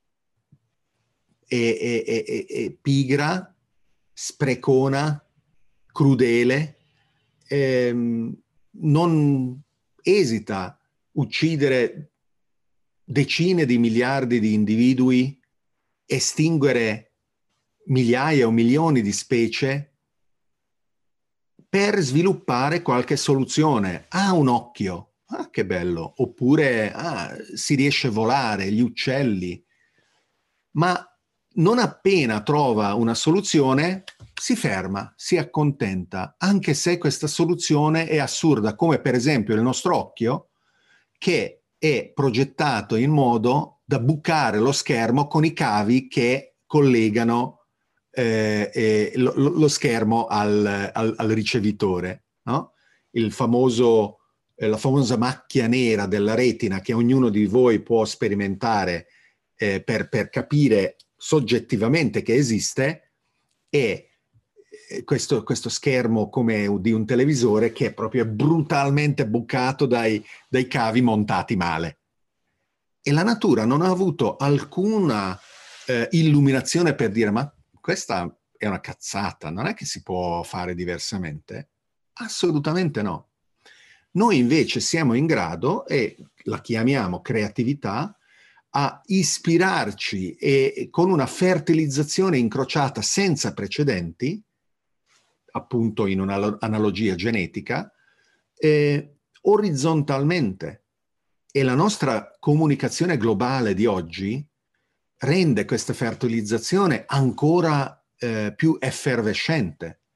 è, è, è, è pigra, sprecona, crudele, ehm, non esita a uccidere decine di miliardi di individui, estinguere migliaia o milioni di specie per sviluppare qualche soluzione. Ha un occhio. Ah, che bello! Oppure ah, si riesce a volare, gli uccelli. Ma non appena trova una soluzione, si ferma, si accontenta, anche se questa soluzione è assurda, come per esempio il nostro occhio, che è progettato in modo da bucare lo schermo con i cavi che collegano eh, eh, lo, lo schermo al, al, al ricevitore, no? Il famoso... la famosa macchia nera della retina che ognuno di voi può sperimentare eh, per, per capire soggettivamente che esiste, è questo, questo schermo come di un televisore che è proprio brutalmente bucato dai, dai cavi montati male. E la natura non ha avuto alcuna eh, illuminazione per dire: ma questa è una cazzata, non è che si può fare diversamente? Assolutamente no. Noi invece siamo in grado, e la chiamiamo creatività, a ispirarci e con una fertilizzazione incrociata senza precedenti, appunto in un'analogia genetica, eh, orizzontalmente. E la nostra comunicazione globale di oggi rende questa fertilizzazione ancora eh, più effervescente.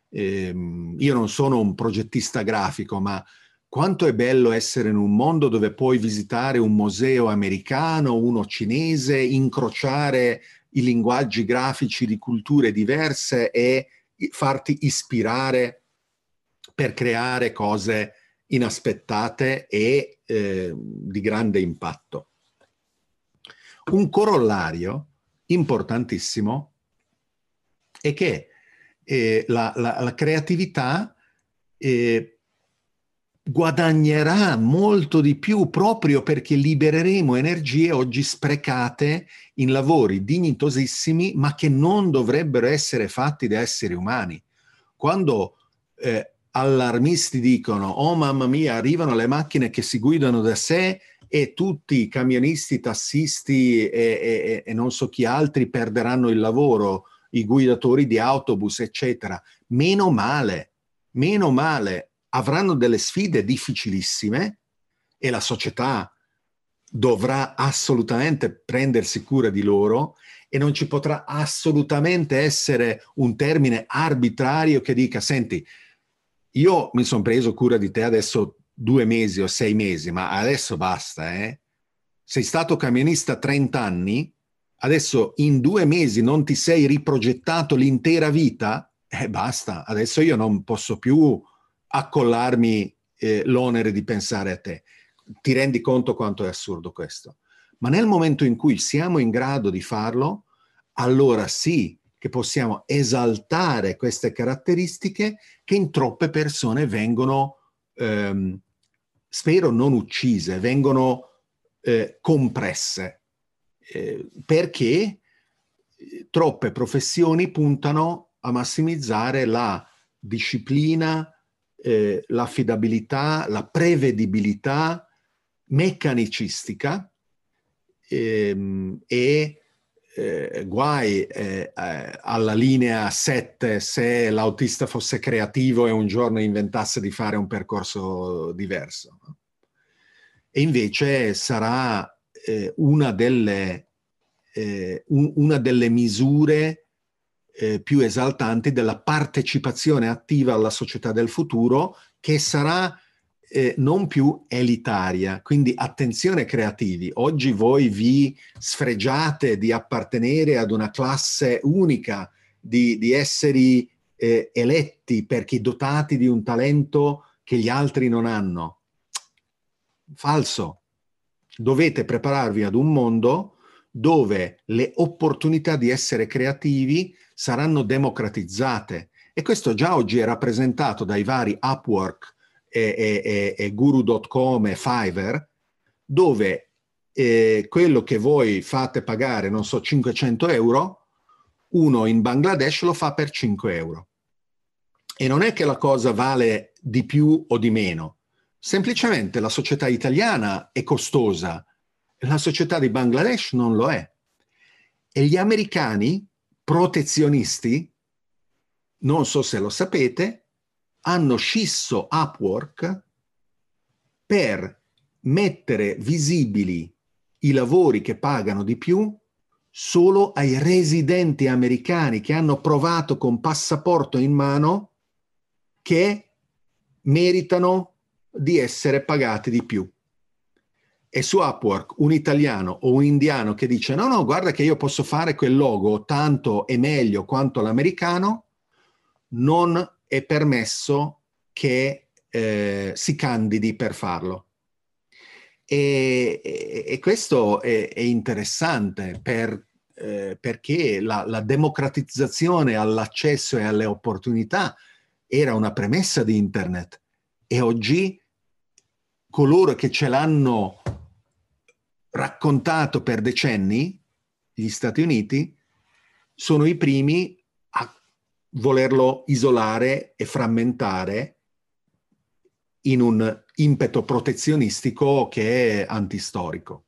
ehm, io non sono un progettista grafico, ma quanto è bello essere in un mondo dove puoi visitare un museo americano, uno cinese, incrociare i linguaggi grafici di culture diverse e farti ispirare per creare cose inaspettate e eh, di grande impatto. Un corollario importantissimo è che eh, la, la, la creatività eh, guadagnerà molto di più proprio perché libereremo energie oggi sprecate in lavori dignitosissimi, ma che non dovrebbero essere fatti da esseri umani. Quando eh, allarmisti dicono oh mamma mia, arrivano le macchine che si guidano da sé e tutti i camionisti, tassisti e, e, e non so chi altri perderanno il lavoro, i guidatori di autobus, eccetera. Meno male, meno male. Avranno delle sfide difficilissime e la società dovrà assolutamente prendersi cura di loro e non ci potrà assolutamente essere un termine arbitrario che dica senti, io mi sono preso cura di te adesso due mesi o sei mesi, ma adesso basta, eh? Sei stato camionista trenta anni, adesso in due mesi non ti sei riprogettato l'intera vita, e eh, basta, adesso io non posso più accollarmi eh, l'onere di pensare a te. Ti rendi conto quanto è assurdo questo? Ma nel momento in cui siamo in grado di farlo, allora sì che possiamo esaltare queste caratteristiche che in troppe persone vengono, ehm, spero non uccise, vengono eh, compresse, eh, perché troppe professioni puntano a massimizzare la disciplina, Eh, l'affidabilità, la prevedibilità meccanicistica ehm, e eh, guai eh, eh, alla linea sette se l'autista fosse creativo e un giorno inventasse di fare un percorso diverso. E invece sarà eh, una delle, eh, un, una delle misure Eh, più esaltanti della partecipazione attiva alla società del futuro, che sarà eh, non più elitaria. Quindi attenzione creativi, oggi voi vi sfregiate di appartenere ad una classe unica, di, di esseri eh, eletti perché dotati di un talento che gli altri non hanno. Falso. Dovete prepararvi ad un mondo dove le opportunità di essere creativi saranno democratizzate, e questo già oggi è rappresentato dai vari Upwork e, e, e, e Guru punto com e Fiverr, dove eh, quello che voi fate pagare, non so, cinquecento euro, uno in Bangladesh lo fa per cinque euro. E non è che la cosa vale di più o di meno, semplicemente la società italiana è costosa, la società di Bangladesh non lo è. E gli americani protezionisti, non so se lo sapete, hanno scisso Upwork per mettere visibili i lavori che pagano di più solo ai residenti americani che hanno provato con passaporto in mano che meritano di essere pagati di più. E su Upwork un italiano o un indiano che dice no, no, guarda che io posso fare quel logo tanto e meglio quanto l'americano, non è permesso che eh, si candidi per farlo. E, e, e questo è, è interessante per, eh, perché la, la democratizzazione all'accesso e alle opportunità era una premessa di Internet, e oggi coloro che ce l'hanno raccontato per decenni, gli Stati Uniti, sono i primi a volerlo isolare e frammentare in un impeto protezionistico che è antistorico.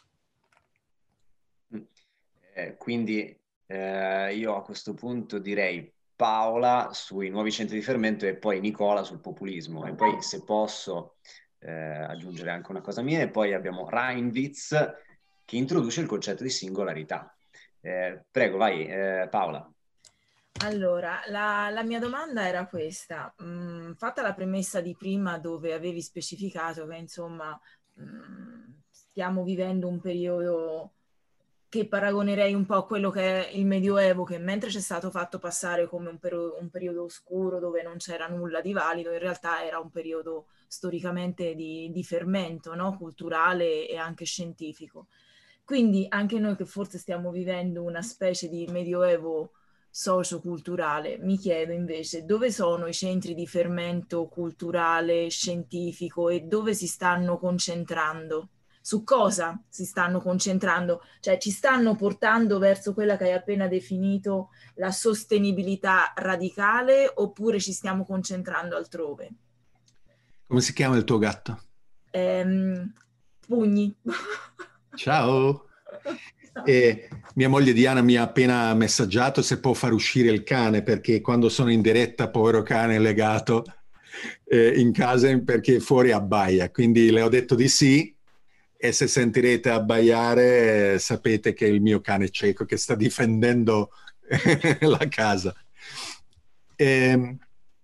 Eh, quindi eh, io a questo punto direi Paola sui nuovi centri di fermento e poi Nicola sul populismo, e poi se posso eh, aggiungere anche una cosa mia, e poi abbiamo Reinwitz che introduce il concetto di singolarità. Eh, prego, vai eh, Paola. Allora, la, la mia domanda era questa. Mm, fatta la premessa di prima dove avevi specificato che insomma mm, stiamo vivendo un periodo che paragonerei un po' a quello che è il Medioevo, che mentre c'è stato fatto passare come un, per- un periodo oscuro dove non c'era nulla di valido, in realtà era un periodo storicamente di, di fermento, no? Culturale e anche scientifico. Quindi anche noi che forse stiamo vivendo una specie di Medioevo socioculturale, mi chiedo invece dove sono i centri di fermento culturale, scientifico e dove si stanno concentrando? Su cosa si stanno concentrando? Cioè ci stanno portando verso quella che hai appena definito la sostenibilità radicale oppure ci stiamo concentrando altrove? Come si chiama il tuo gatto? Ehm, pugni. Ciao! E mia moglie Diana mi ha appena messaggiato se può far uscire il cane, perché quando sono in diretta, povero cane legato eh, in casa, perché fuori abbaia. Quindi le ho detto di sì, e se sentirete abbaiare eh, sapete che è il mio cane cieco che sta difendendo la casa. E,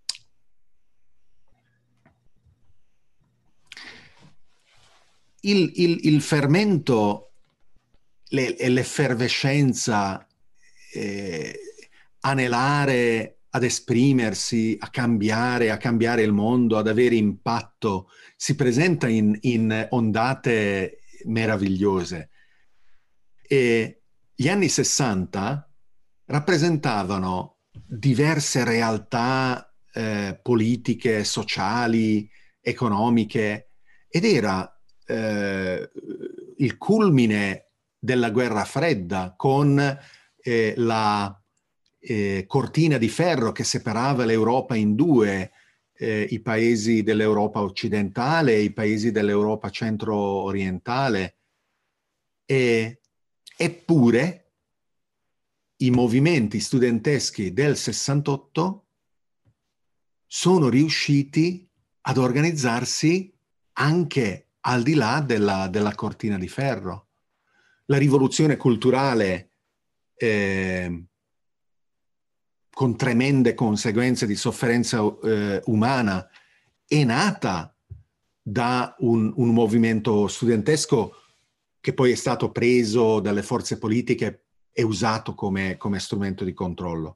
il, il, il fermento e l'effervescenza, eh, anelare ad esprimersi, a cambiare, a cambiare il mondo, ad avere impatto, si presenta in, in ondate meravigliose. E gli anni sessanta rappresentavano diverse realtà eh, politiche, sociali, economiche, ed era eh, il culmine della guerra fredda, con eh, la eh, cortina di ferro che separava l'Europa in due, eh, i paesi dell'Europa occidentale e i paesi dell'Europa centro-orientale. E, eppure i movimenti studenteschi del sessantotto sono riusciti ad organizzarsi anche al di là della, della cortina di ferro. La rivoluzione culturale, eh, con tremende conseguenze di sofferenza eh, umana, è nata da un, un movimento studentesco che poi è stato preso dalle forze politiche e usato come, come strumento di controllo.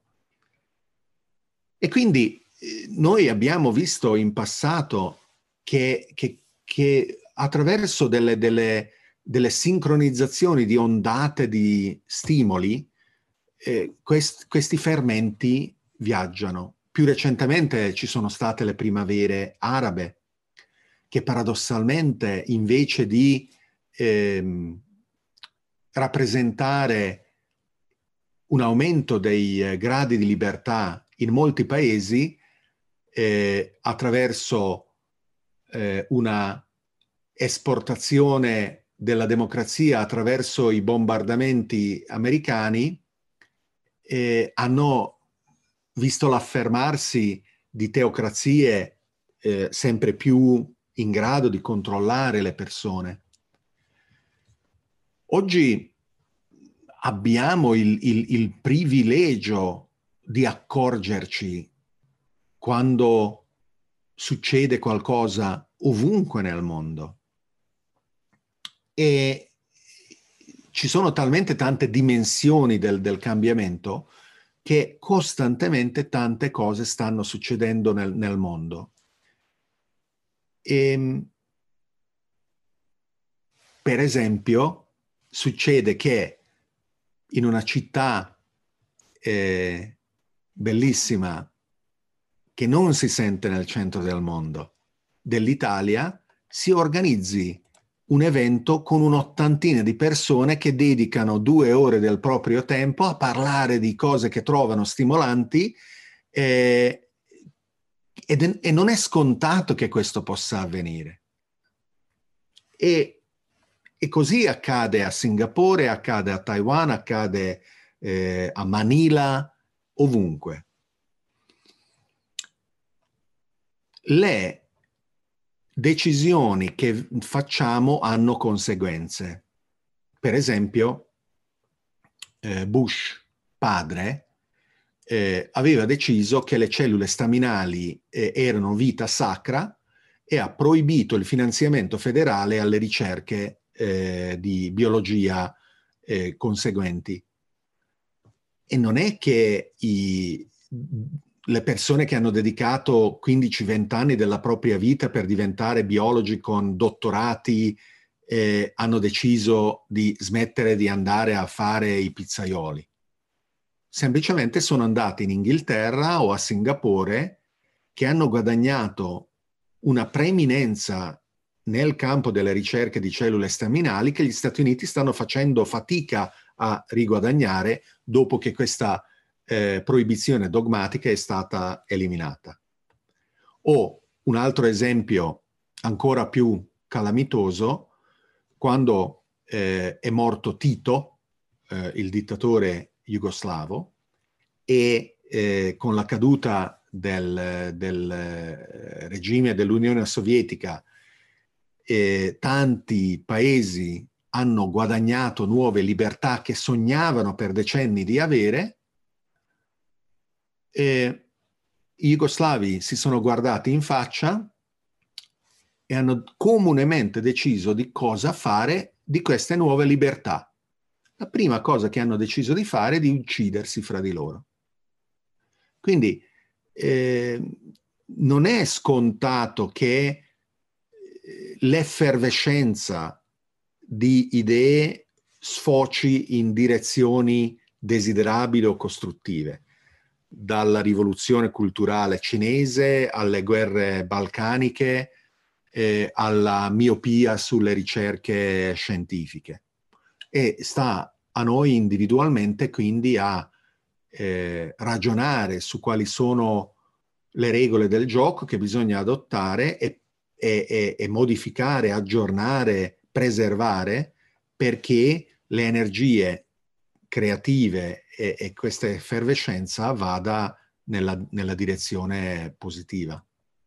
E quindi eh, noi abbiamo visto in passato che, che, che attraverso delle, delle, delle sincronizzazioni di ondate di stimoli, eh, quest, questi fermenti viaggiano. Più recentemente ci sono state le primavere arabe, che paradossalmente, invece di ehm, rappresentare un aumento dei eh, gradi di libertà in molti paesi, eh, attraverso eh, una esportazione della democrazia attraverso i bombardamenti americani, eh, hanno visto l'affermarsi di teocrazie eh, sempre più in grado di controllare le persone. Oggi abbiamo il, il, il privilegio di accorgerci quando succede qualcosa ovunque nel mondo. E ci sono talmente tante dimensioni del, del cambiamento che costantemente tante cose stanno succedendo nel, nel mondo. E, per esempio, succede che in una città eh, bellissima che non si sente nel centro del mondo, dell'Italia, si organizzi un evento con un'ottantina di persone che dedicano due ore del proprio tempo a parlare di cose che trovano stimolanti, eh, ed, e non è scontato che questo possa avvenire. E, e così accade a Singapore, accade a Taiwan, accade eh, a Manila, ovunque. Le decisioni che facciamo hanno conseguenze. Per esempio, eh, Bush, padre, eh, aveva deciso che le cellule staminali eh, erano vita sacra e ha proibito il finanziamento federale alle ricerche eh, di biologia eh, conseguenti. E non è che i, le persone che hanno dedicato quindici venti anni della propria vita per diventare biologi con dottorati eh, hanno deciso di smettere di andare a fare i pizzaioli. Semplicemente sono andati in Inghilterra o a Singapore, che hanno guadagnato una preeminenza nel campo delle ricerche di cellule staminali che gli Stati Uniti stanno facendo fatica a riguadagnare dopo che questa eh, proibizione dogmatica è stata eliminata. O un altro esempio ancora più calamitoso, quando eh, è morto Tito, eh, il dittatore jugoslavo, e eh, con la caduta del, del eh, regime dell'Unione Sovietica eh, tanti paesi hanno guadagnato nuove libertà che sognavano per decenni di avere, e i jugoslavi si sono guardati in faccia e hanno comunemente deciso di cosa fare di queste nuove libertà. La prima cosa che hanno deciso di fare è di uccidersi fra di loro. Quindi eh, non è scontato che l'effervescenza di idee sfoci in direzioni desiderabili o costruttive, dalla rivoluzione culturale cinese alle guerre balcaniche, eh, alla miopia sulle ricerche scientifiche. E sta a noi individualmente quindi a eh, ragionare su quali sono le regole del gioco che bisogna adottare e, e, e modificare, aggiornare, preservare, perché le energie creative e, e questa effervescenza vada nella, nella direzione positiva.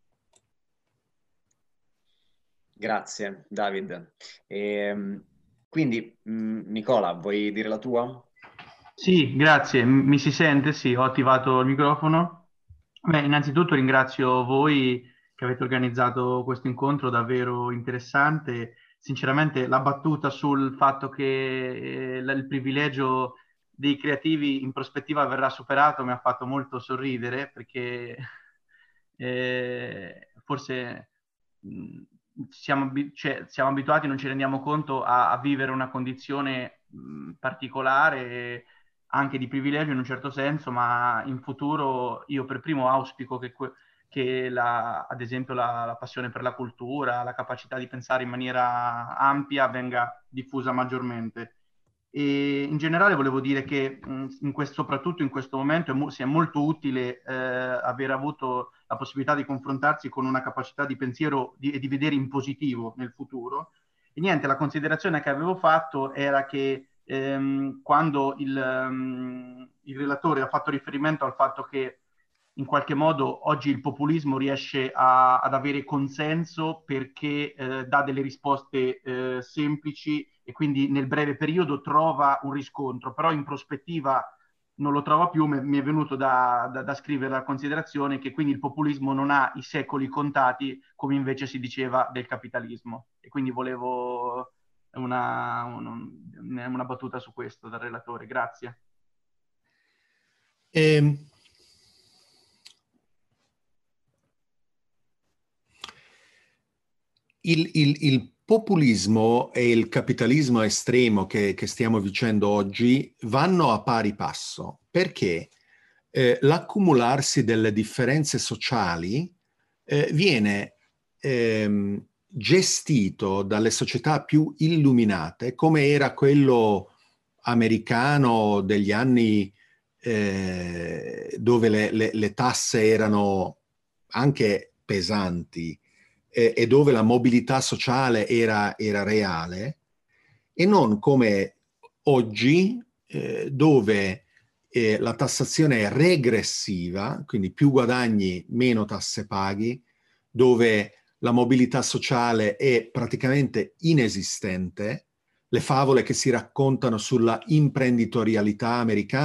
Grazie David. E, quindi mh, Nicola, vuoi dire la tua? Sì, grazie. M- mi si sente? Sì, ho attivato il microfono. Beh, innanzitutto ringrazio voi che avete organizzato questo incontro davvero interessante. Sinceramente la battuta sul fatto che eh, l- il privilegio dei creativi in prospettiva verrà superato mi ha fatto molto sorridere, perché eh, forse mh, siamo, abi- cioè, siamo abituati, non ci rendiamo conto a, a vivere una condizione mh, particolare, anche di privilegio in un certo senso, ma in futuro io per primo auspico che, que- che la, ad esempio la, la passione per la cultura, la capacità di pensare in maniera ampia venga diffusa maggiormente. E in generale volevo dire che mh, in questo, soprattutto in questo momento è mo- sia molto utile eh, aver avuto la possibilità di confrontarsi con una capacità di pensiero e di, di vedere in positivo nel futuro. E niente, la considerazione che avevo fatto era che ehm, quando il, um, il relatore ha fatto riferimento al fatto che in qualche modo oggi il populismo riesce a, ad avere consenso perché eh, dà delle risposte eh, semplici e quindi nel breve periodo trova un riscontro, però in prospettiva non lo trova più. Mi è venuto da, da, da scrivere la considerazione che quindi il populismo non ha i secoli contati come invece si diceva del capitalismo, e quindi volevo una, un, una battuta su questo dal relatore. Grazie. Eh, il, il, il populismo e il capitalismo estremo che, che stiamo vivendo oggi vanno a pari passo, perché eh, l'accumularsi delle differenze sociali eh, viene ehm, gestito dalle società più illuminate, come era quello americano degli anni eh, dove le, le, le tasse erano anche pesanti eh, e dove la mobilità sociale era, era reale, e non come oggi eh, dove eh, la tassazione è regressiva, quindi più guadagni meno tasse paghi, dove la mobilità sociale è praticamente inesistente. Le favole che si raccontano sulla imprenditorialità americana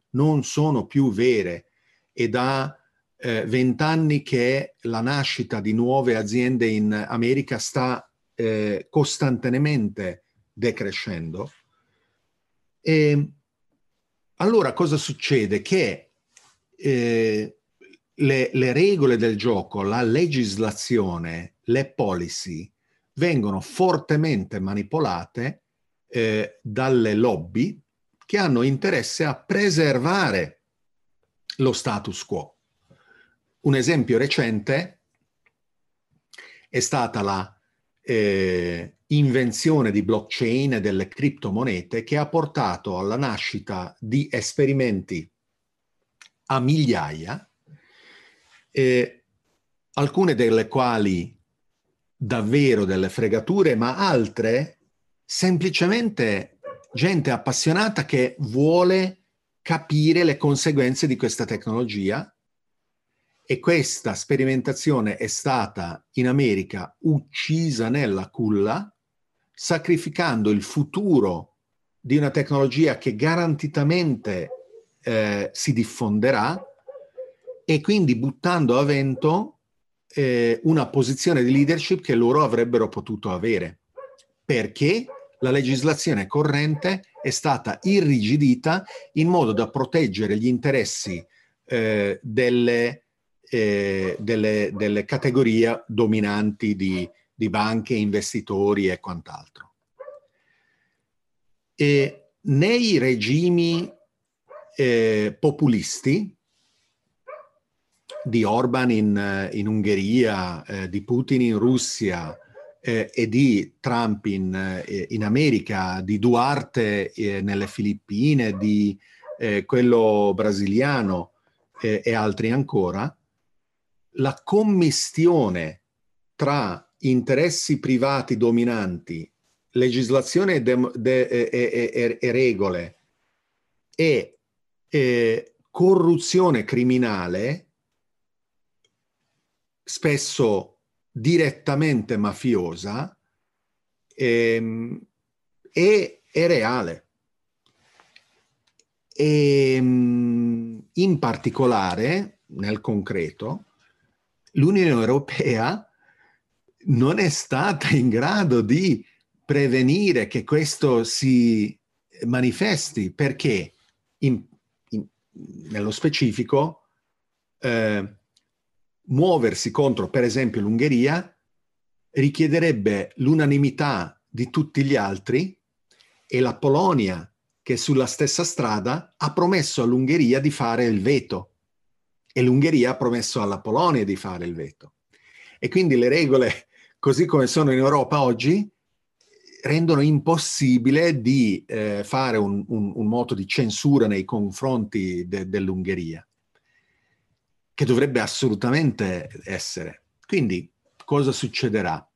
non sono più vere e da vent'anni eh, che la nascita di nuove aziende in America sta eh, costantemente decrescendo. E allora cosa succede? Che eh, le, le regole del gioco, la legislazione, le policy vengono fortemente manipolate eh, dalle lobby che hanno interesse a preservare lo status quo. Un esempio recente è stata la eh, invenzione di blockchain e delle criptomonete che ha portato alla nascita di esperimenti a migliaia, eh, alcune delle quali davvero delle fregature, ma altre semplicemente gente appassionata che vuole capire le conseguenze di questa tecnologia. E questa sperimentazione è stata in America uccisa nella culla, sacrificando il futuro di una tecnologia che garantitamente eh, si diffonderà e quindi buttando a vento eh, una posizione di leadership che loro avrebbero potuto avere, perché la legislazione corrente è stata irrigidita in modo da proteggere gli interessi eh, delle Eh, delle, delle categorie dominanti di, di banche, investitori e quant'altro. E nei regimi eh, populisti di Orban in, in Ungheria, eh, di Putin in Russia eh, e di Trump in, eh, in America, di Duarte eh, nelle Filippine, di eh, quello brasiliano eh, e altri ancora, la commistione tra interessi privati dominanti, legislazione de, de, e, e, e regole e, e corruzione criminale, spesso direttamente mafiosa, ehm, è, è reale. E, in particolare, nel concreto, l'Unione Europea non è stata in grado di prevenire che questo si manifesti, perché in, in, nello specifico eh, muoversi contro, per esempio, l'Ungheria richiederebbe l'unanimità di tutti gli altri, e la Polonia, che è sulla stessa strada, ha promesso all'Ungheria di fare il veto. E l'Ungheria ha promesso alla Polonia di fare il veto. E quindi le regole, così come sono in Europa oggi, rendono impossibile di eh, fare un, un, un moto di censura nei confronti de, dell'Ungheria, che dovrebbe assolutamente essere. Quindi cosa succederà?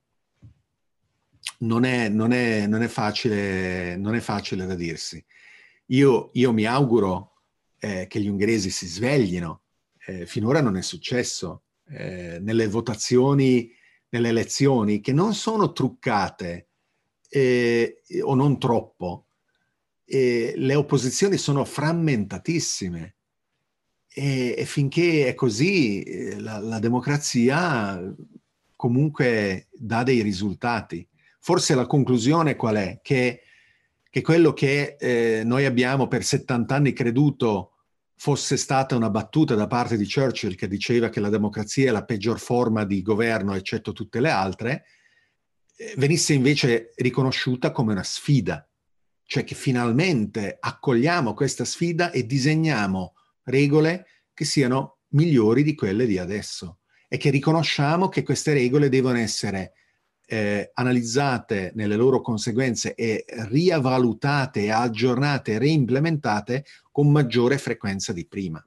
Non è, non è, non è, facile, non è facile da dirsi. Io, io mi auguro eh, che gli ungheresi si sveglino. Eh, finora non è successo. Eh, nelle votazioni, nelle elezioni, che non sono truccate eh, o non troppo, eh, le opposizioni sono frammentatissime e, e finché è così eh, la, la democrazia comunque dà dei risultati. Forse la conclusione qual è? Che, che quello che eh, noi abbiamo per settanta anni creduto fosse stata una battuta da parte di Churchill, che diceva che la democrazia è la peggior forma di governo eccetto tutte le altre, eh, venisse invece riconosciuta come una sfida, cioè che finalmente accogliamo questa sfida e disegniamo regole che siano migliori di quelle di adesso e che riconosciamo che queste regole devono essere eh, analizzate nelle loro conseguenze e riavalutate, aggiornate, reimplementate con maggiore frequenza di prima.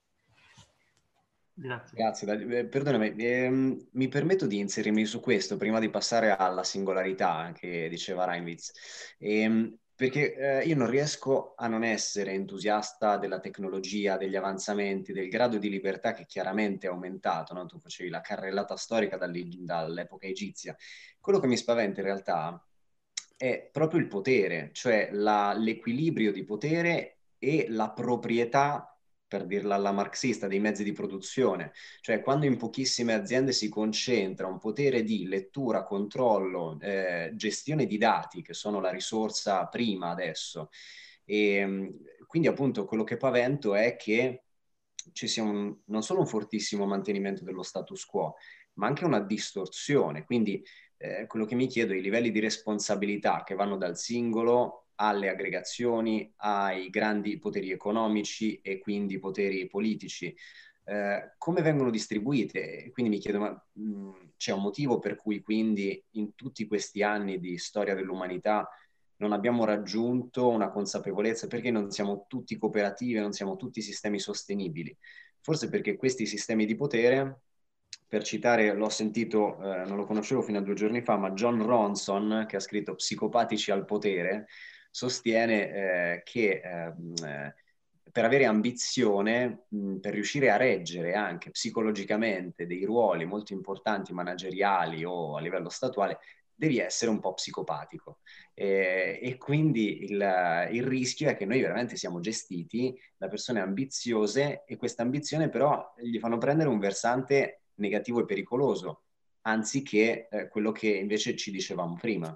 Grazie. Grazie. Eh, perdonami, ehm, mi permetto di inserirmi su questo prima di passare alla singolarità che diceva Reinwitz, ehm, perché eh, io non riesco a non essere entusiasta della tecnologia, degli avanzamenti, del grado di libertà che chiaramente è aumentato, no? Tu facevi la carrellata storica dall'epoca egizia. Quello che mi spaventa in realtà è proprio il potere, cioè la, l'equilibrio di potere e la proprietà, per dirla alla marxista, dei mezzi di produzione. Cioè quando in pochissime aziende si concentra un potere di lettura, controllo, eh, gestione di dati, che sono la risorsa prima adesso, e quindi appunto quello che pavento è che ci sia un, non solo un fortissimo mantenimento dello status quo, ma anche una distorsione. Quindi eh, quello che mi chiedo è i livelli di responsabilità che vanno dal singolo alle aggregazioni, ai grandi poteri economici e quindi poteri politici, eh, come vengono distribuite? Quindi mi chiedo, ma mh, c'è un motivo per cui quindi in tutti questi anni di storia dell'umanità non abbiamo raggiunto una consapevolezza? Perché non siamo tutti cooperative, non siamo tutti sistemi sostenibili? Forse perché questi sistemi di potere, per citare, l'ho sentito, eh, non lo conoscevo fino a due giorni fa, ma John Ronson, che ha scritto Psicopatici al potere, sostiene eh, che eh, per avere ambizione, mh, per riuscire a reggere anche psicologicamente dei ruoli molto importanti, manageriali o a livello statuale, devi essere un po' psicopatico. Eh, e quindi il, il rischio è che noi veramente siamo gestiti da persone ambiziose, e questa ambizione però gli fanno prendere un versante negativo e pericoloso, anziché eh, quello che invece ci dicevamo prima.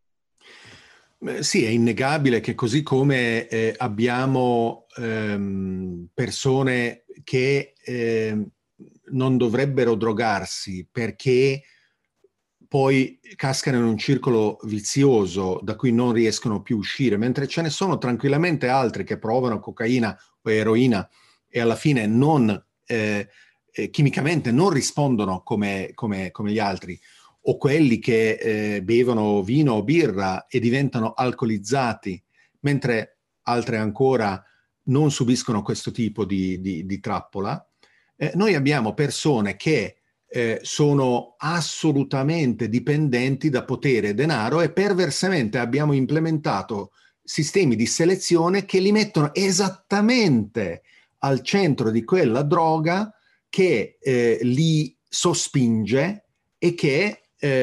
Sì, è innegabile che così come eh, abbiamo ehm, persone che eh, non dovrebbero drogarsi perché poi cascano in un circolo vizioso da cui non riescono più a uscire, mentre ce ne sono tranquillamente altri che provano cocaina o eroina e alla fine non, eh, eh, chimicamente non rispondono come, come, come gli altri, o quelli che eh, bevono vino o birra e diventano alcolizzati, mentre altre ancora non subiscono questo tipo di, di, di trappola. Eh, noi abbiamo persone che eh, sono assolutamente dipendenti da potere e denaro, e perversamente abbiamo implementato sistemi di selezione che li mettono esattamente al centro di quella droga che eh, li sospinge e che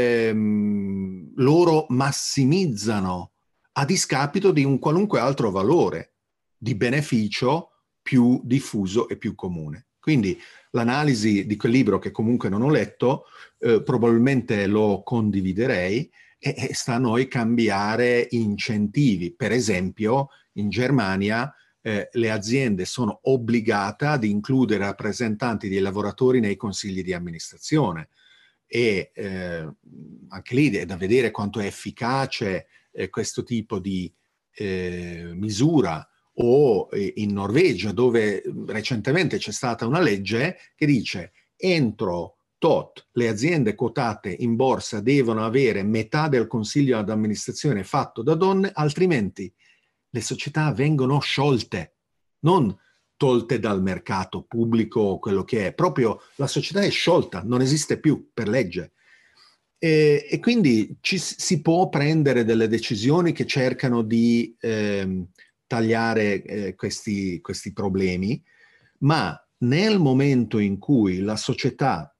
Ehm, loro massimizzano a discapito di un qualunque altro valore di beneficio più diffuso e più comune. Quindi l'analisi di quel libro, che comunque non ho letto, eh, probabilmente lo condividerei, e, e sta a noi cambiare incentivi. Per esempio, in Germania eh, le aziende sono obbligate ad includere rappresentanti dei lavoratori nei consigli di amministrazione. E eh, anche lì è da vedere quanto è efficace eh, questo tipo di eh, misura, o eh, in Norvegia, dove recentemente c'è stata una legge che dice entro tot le aziende quotate in borsa devono avere metà del consiglio ad amministrazione fatto da donne, altrimenti le società vengono sciolte, non tolte dal mercato pubblico o quello che è. Proprio la società è sciolta, non esiste più per legge. E, e quindi ci, si può prendere delle decisioni che cercano di eh, tagliare eh, questi, questi problemi, ma nel momento in cui la società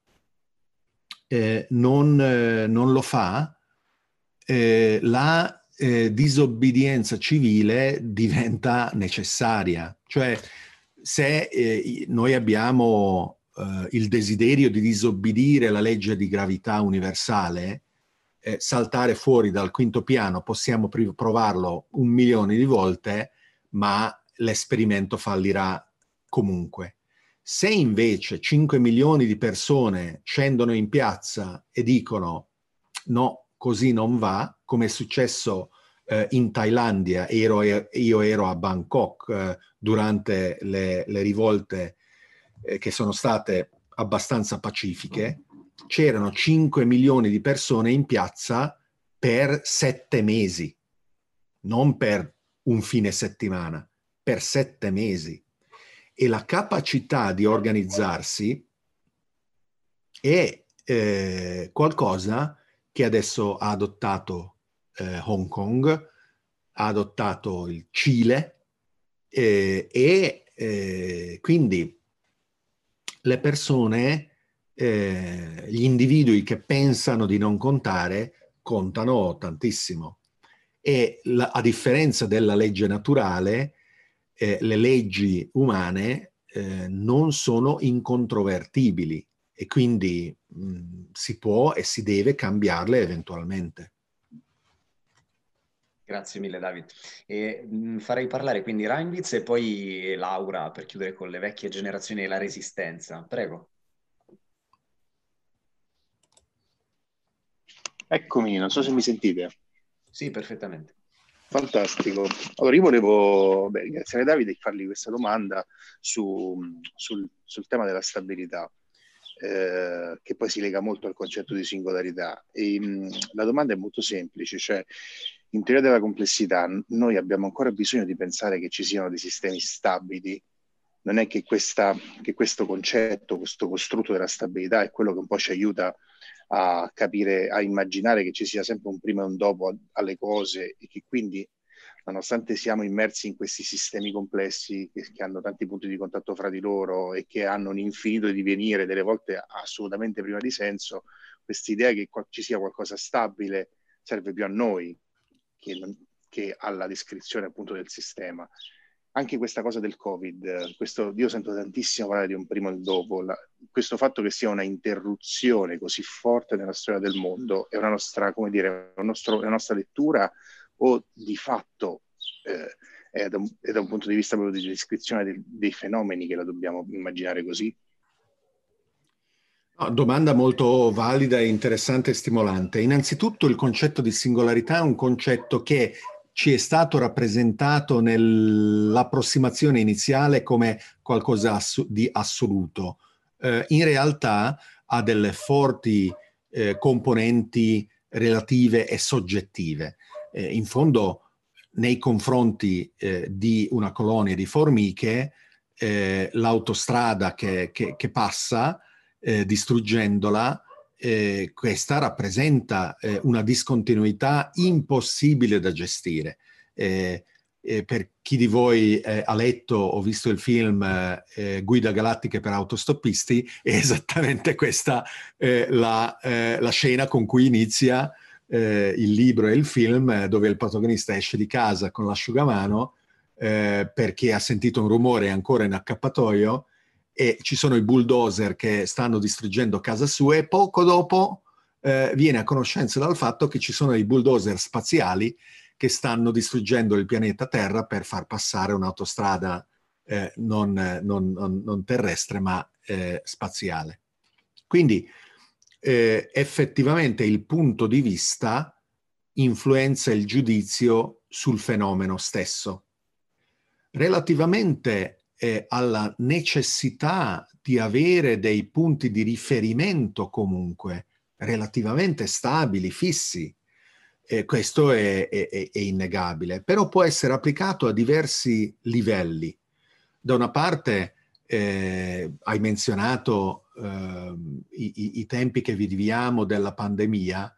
eh, non, eh, non lo fa, eh, la eh, disobbedienza civile diventa necessaria. Cioè, se eh, noi abbiamo eh, il desiderio di disobbedire la legge di gravità universale, eh, saltare fuori dal quinto piano possiamo provarlo un milione di volte, ma l'esperimento fallirà comunque. Se invece cinque milioni di persone scendono in piazza e dicono no, così non va, come è successo eh, in Thailandia, ero, io ero a Bangkok eh, durante le, le rivolte eh, che sono state abbastanza pacifiche, c'erano cinque milioni di persone in piazza per sette mesi, non per un fine settimana, per sette mesi. E la capacità di organizzarsi è eh, qualcosa che adesso ha adottato eh, Hong Kong, ha adottato il Cile, eh, e eh, quindi le persone, eh, gli individui che pensano di non contare, contano tantissimo. E la, a differenza della legge naturale, eh, le leggi umane eh, non sono incontrovertibili e quindi mh, si può e si deve cambiarle eventualmente. Grazie mille David. E, mh, farei parlare quindi Reinwitz e poi Laura per chiudere con le vecchie generazioni e la resistenza. Prego. Eccomi, non so se mi sentite. Sì, perfettamente. Fantastico. Allora io volevo beh, ringraziare Davide e fargli questa domanda su, sul, sul tema della stabilità, eh, che poi si lega molto al concetto di singolarità. E, mh, la domanda è molto semplice, cioè in teoria della complessità noi abbiamo ancora bisogno di pensare che ci siano dei sistemi stabili. Non è che, questa, che questo concetto, questo costrutto della stabilità è quello che un po' ci aiuta a capire, a immaginare che ci sia sempre un prima e un dopo alle cose e che quindi, nonostante siamo immersi in questi sistemi complessi che, che hanno tanti punti di contatto fra di loro e che hanno un infinito divenire, delle volte assolutamente priva di senso, quest'idea che ci sia qualcosa stabile serve più a noi che, che alla descrizione appunto del sistema. Anche questa cosa del Covid, questo, io sento tantissimo parlare di un prima e un dopo, la, questo fatto che sia una interruzione così forte nella storia del mondo è una nostra, come dire, un nostro, una nostra lettura o di fatto eh, è, da un, è da un punto di vista proprio di descrizione dei, dei fenomeni che la dobbiamo immaginare così? No, domanda molto valida, interessante e stimolante. Innanzitutto il concetto di singolarità è un concetto che ci è stato rappresentato nell'approssimazione iniziale come qualcosa di assoluto. Eh, in realtà ha delle forti eh, componenti relative e soggettive. Eh, in fondo, nei confronti eh, di una colonia di formiche, eh, l'autostrada che, che, che passa, eh, distruggendola, Eh, questa rappresenta eh, una discontinuità impossibile da gestire. Eh, eh, per chi di voi eh, ha letto o visto il film eh, Guida galattiche per autostoppisti, è esattamente questa eh, la, eh, la scena con cui inizia eh, il libro e il film, dove il protagonista esce di casa con l'asciugamano eh, perché ha sentito un rumore ancora in accappatoio e ci sono i bulldozer che stanno distruggendo casa sua e poco dopo eh, viene a conoscenza dal fatto che ci sono i bulldozer spaziali che stanno distruggendo il pianeta Terra per far passare un'autostrada eh, non, non, non, non terrestre ma eh, spaziale. Quindi eh, effettivamente il punto di vista influenza il giudizio sul fenomeno stesso. Relativamente Eh, alla necessità di avere dei punti di riferimento comunque relativamente stabili, fissi. Eh, questo è, è, è innegabile, però può essere applicato a diversi livelli. Da una parte eh, hai menzionato eh, i, i tempi che viviamo della pandemia,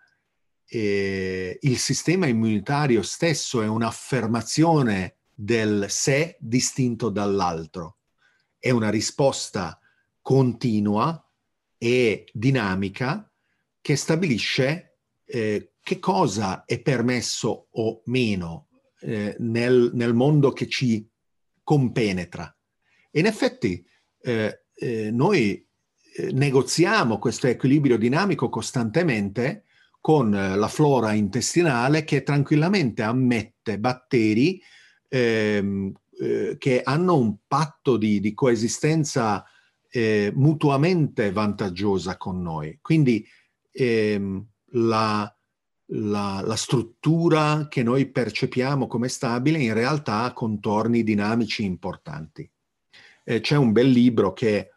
eh, il sistema immunitario stesso è un'affermazione del sé distinto dall'altro. È una risposta continua e dinamica che stabilisce eh, che cosa è permesso o meno eh, nel, nel mondo che ci compenetra. E in effetti eh, eh, noi eh, negoziamo questo equilibrio dinamico costantemente con eh, la flora intestinale che tranquillamente ammette batteri Ehm, eh, che hanno un patto di, di coesistenza eh, mutuamente vantaggiosa con noi. Quindi ehm, la, la, la struttura che noi percepiamo come stabile in realtà ha contorni dinamici importanti. Eh, c'è un bel libro che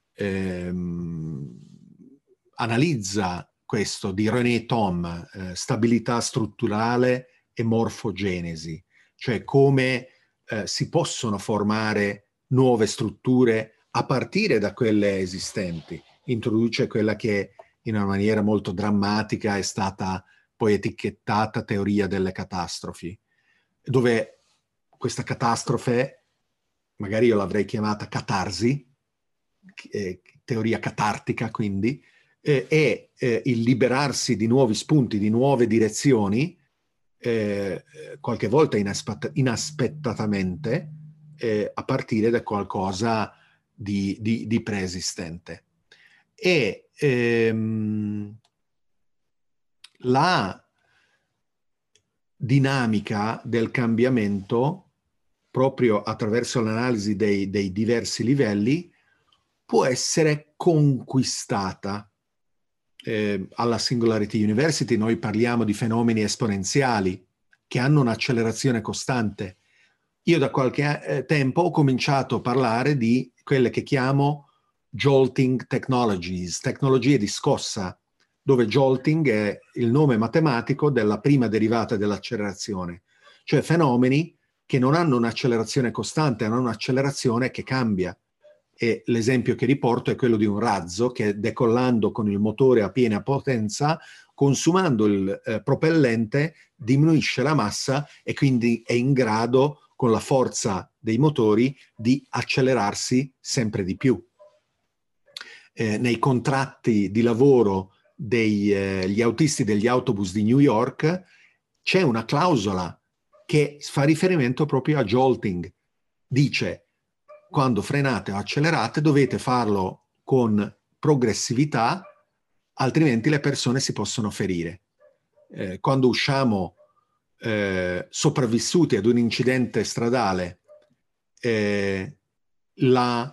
ehm, analizza questo di René Thom, eh, Stabilità strutturale e morfogenesi, cioè come eh, si possono formare nuove strutture a partire da quelle esistenti. Introduce quella che in una maniera molto drammatica è stata poi etichettata teoria delle catastrofi, dove questa catastrofe, magari io l'avrei chiamata catarsi, eh, teoria catartica quindi, eh, è eh, il liberarsi di nuovi spunti, di nuove direzioni, Eh, qualche volta inaspett- inaspettatamente, eh, a partire da qualcosa di, di, di preesistente. E ehm, la dinamica del cambiamento, proprio attraverso l'analisi dei, dei diversi livelli, può essere conquistata. Eh, alla Singularity University noi parliamo di fenomeni esponenziali che hanno un'accelerazione costante. Io da qualche eh, tempo ho cominciato a parlare di quelle che chiamo jolting technologies, tecnologie di scossa, dove jolting è il nome matematico della prima derivata dell'accelerazione, cioè fenomeni che non hanno un'accelerazione costante, hanno un'accelerazione che cambia. E l'esempio che riporto è quello di un razzo che, decollando con il motore a piena potenza, consumando il eh, propellente, diminuisce la massa e quindi è in grado, con la forza dei motori, di accelerarsi sempre di più. Eh, nei contratti di lavoro degli eh, autisti degli autobus di New York c'è una clausola che fa riferimento proprio a jolting. Dice: quando frenate o accelerate dovete farlo con progressività, altrimenti le persone si possono ferire. Eh, quando usciamo eh, sopravvissuti ad un incidente stradale, eh, la,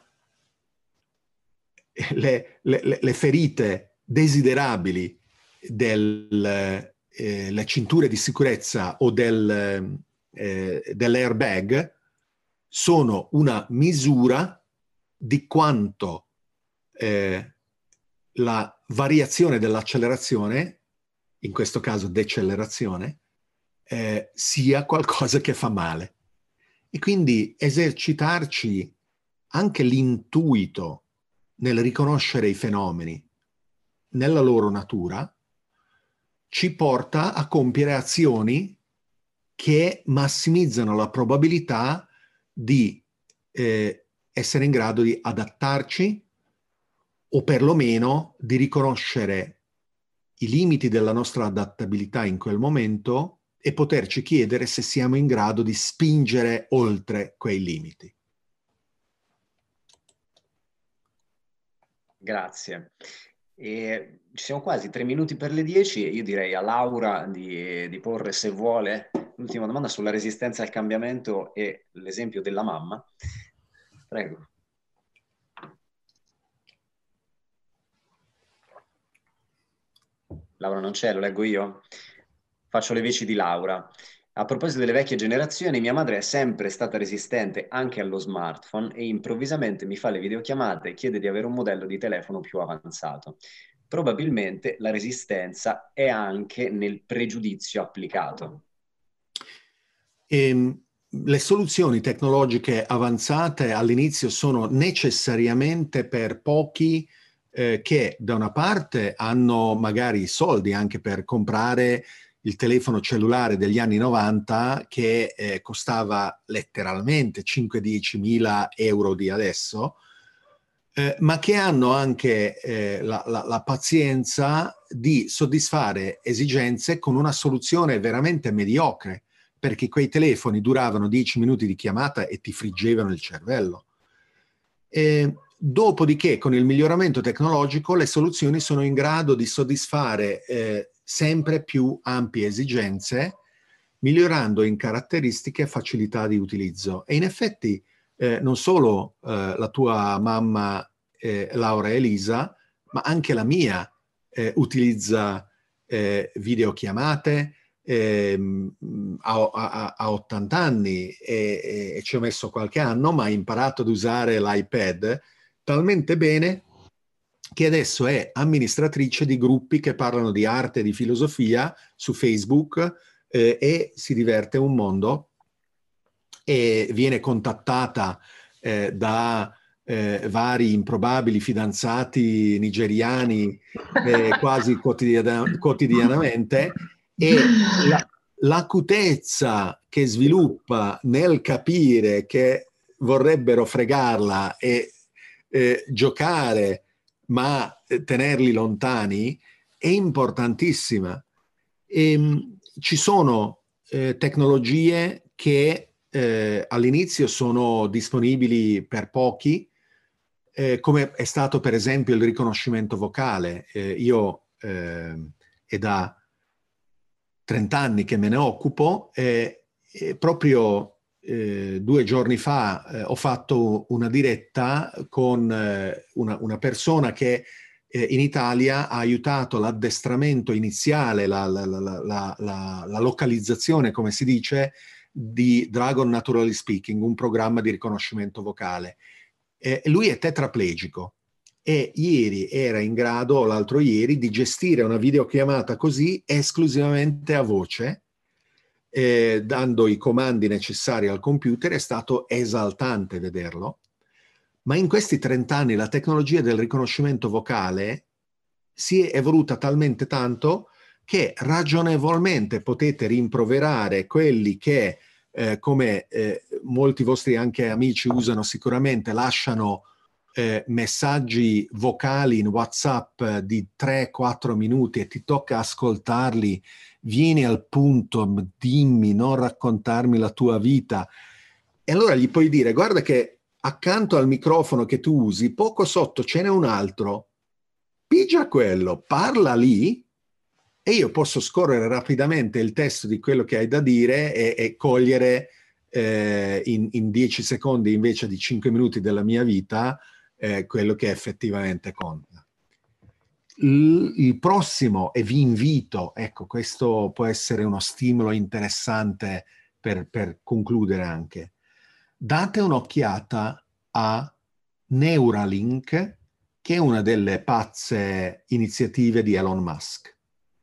le, le, le ferite desiderabili delle eh, cinture di sicurezza o del, eh, dell'airbag sono una misura di quanto eh, la variazione dell'accelerazione, in questo caso decelerazione, eh, sia qualcosa che fa male. E quindi esercitarci anche l'intuito nel riconoscere i fenomeni nella loro natura ci porta a compiere azioni che massimizzano la probabilità di eh, essere in grado di adattarci o perlomeno di riconoscere i limiti della nostra adattabilità in quel momento e poterci chiedere se siamo in grado di spingere oltre quei limiti. Grazie. E ci siamo quasi tre minuti per le dieci e io direi a Laura di, di porre, se vuole, l'ultima domanda sulla resistenza al cambiamento e l'esempio della mamma. Prego. Laura non c'è, lo leggo io? Faccio le veci di Laura. A proposito delle vecchie generazioni, mia madre è sempre stata resistente anche allo smartphone e improvvisamente mi fa le videochiamate e chiede di avere un modello di telefono più avanzato. Probabilmente la resistenza è anche nel pregiudizio applicato. E le soluzioni tecnologiche avanzate all'inizio sono necessariamente per pochi eh, che da una parte hanno magari soldi anche per comprare il telefono cellulare degli anni novanta che eh, costava letteralmente cinque dieci mila euro di adesso, eh, ma che hanno anche eh, la, la, la pazienza di soddisfare esigenze con una soluzione veramente mediocre, perché quei telefoni duravano dieci minuti di chiamata e ti friggevano il cervello. E dopodiché, con il miglioramento tecnologico, le soluzioni sono in grado di soddisfare eh, sempre più ampie esigenze, migliorando in caratteristiche e facilità di utilizzo. E in effetti eh, non solo eh, la tua mamma eh, Laura e Elisa, ma anche la mia eh, utilizza eh, videochiamate, eh, ha, ha, ha ottanta anni e, e ci ho messo qualche anno, ma ha imparato ad usare l'iPad talmente bene che adesso è amministratrice di gruppi che parlano di arte e di filosofia su Facebook eh, e si diverte un mondo e viene contattata eh, da eh, vari improbabili fidanzati nigeriani eh, quasi quotidiana, quotidianamente e la, l'acutezza che sviluppa nel capire che vorrebbero fregarla e eh, giocare ma tenerli lontani è importantissima. E, mh, ci sono eh, tecnologie che eh, all'inizio sono disponibili per pochi, eh, come è stato per esempio il riconoscimento vocale. Eh, io eh, è da trenta anni che me ne occupo e, e proprio eh, due giorni fa eh, ho fatto una diretta con eh, una, una persona che eh, in Italia ha aiutato l'addestramento iniziale, la, la, la, la, la, la localizzazione, come si dice, di Dragon Naturally Speaking, un programma di riconoscimento vocale. Eh, lui è tetraplegico e ieri era in grado, l'altro ieri, di gestire una videochiamata così esclusivamente a voce, eh, dando i comandi necessari al computer. È stato esaltante vederlo. Ma in questi trenta anni la tecnologia del riconoscimento vocale si è evoluta talmente tanto che ragionevolmente potete rimproverare quelli che, eh, come eh, molti vostri anche amici usano sicuramente, lasciano eh, messaggi vocali in WhatsApp di tre quattro minuti e ti tocca ascoltarli, vieni al punto, dimmi, non raccontarmi la tua vita. E allora gli puoi dire: guarda che accanto al microfono che tu usi, poco sotto ce n'è un altro, pigia quello, parla lì e io posso scorrere rapidamente il testo di quello che hai da dire e, e cogliere eh, in, in dieci secondi invece di cinque minuti della mia vita eh, quello che effettivamente conta. Il, il prossimo, e vi invito, ecco, questo può essere uno stimolo interessante per, per concludere anche. Date un'occhiata a Neuralink, che è una delle pazze iniziative di Elon Musk.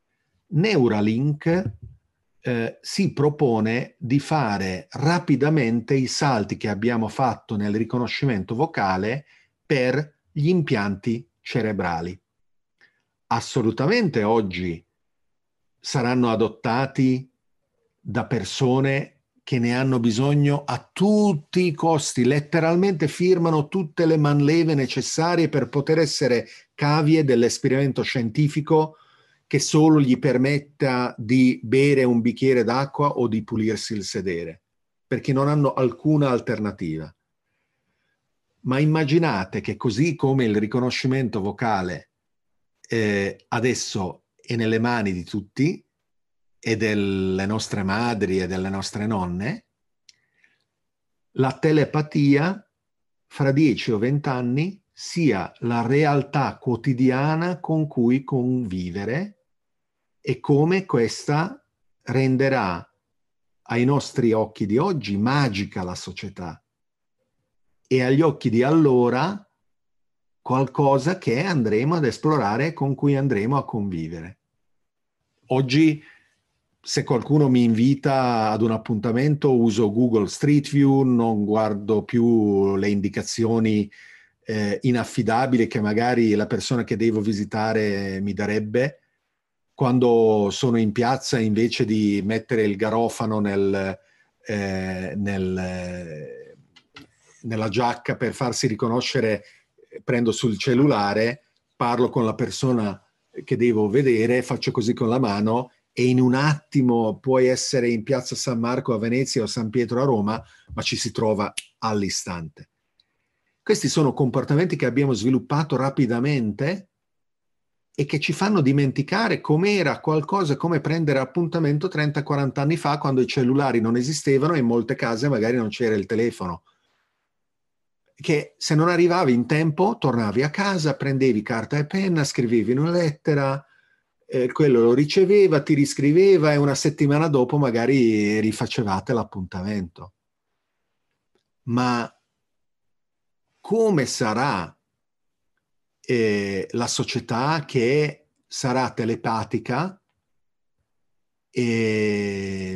Neuralink eh, si propone di fare rapidamente i salti che abbiamo fatto nel riconoscimento vocale per gli impianti cerebrali. Assolutamente oggi saranno adottati da persone che ne hanno bisogno a tutti i costi, letteralmente firmano tutte le manleve necessarie per poter essere cavie dell'esperimento scientifico che solo gli permetta di bere un bicchiere d'acqua o di pulirsi il sedere, perché non hanno alcuna alternativa. Ma immaginate che così come il riconoscimento vocale eh, adesso è nelle mani di tutti, e delle nostre madri e delle nostre nonne, la telepatia fra dieci o venti anni sia la realtà quotidiana con cui convivere e come questa renderà ai nostri occhi di oggi magica la società e agli occhi di allora qualcosa che andremo ad esplorare e con cui andremo a convivere. Oggi, se qualcuno mi invita ad un appuntamento, uso Google Street View, non guardo più le indicazioni eh, inaffidabili che magari la persona che devo visitare mi darebbe. Quando sono in piazza, invece di mettere il garofano nel, eh, nel, eh, nella giacca per farsi riconoscere, prendo sul cellulare, parlo con la persona che devo vedere, faccio così con la mano e in un attimo puoi essere in piazza San Marco a Venezia o San Pietro a Roma, ma ci si trova all'istante. Questi sono comportamenti che abbiamo sviluppato rapidamente e che ci fanno dimenticare com'era qualcosa come prendere appuntamento trenta quaranta anni fa, quando i cellulari non esistevano e in molte case magari non c'era il telefono. Che se non arrivavi in tempo, tornavi a casa, prendevi carta e penna, scrivevi una lettera, Eh, quello lo riceveva, ti riscriveva e una settimana dopo magari rifacevate l'appuntamento. Ma come sarà eh, la società che sarà telepatica e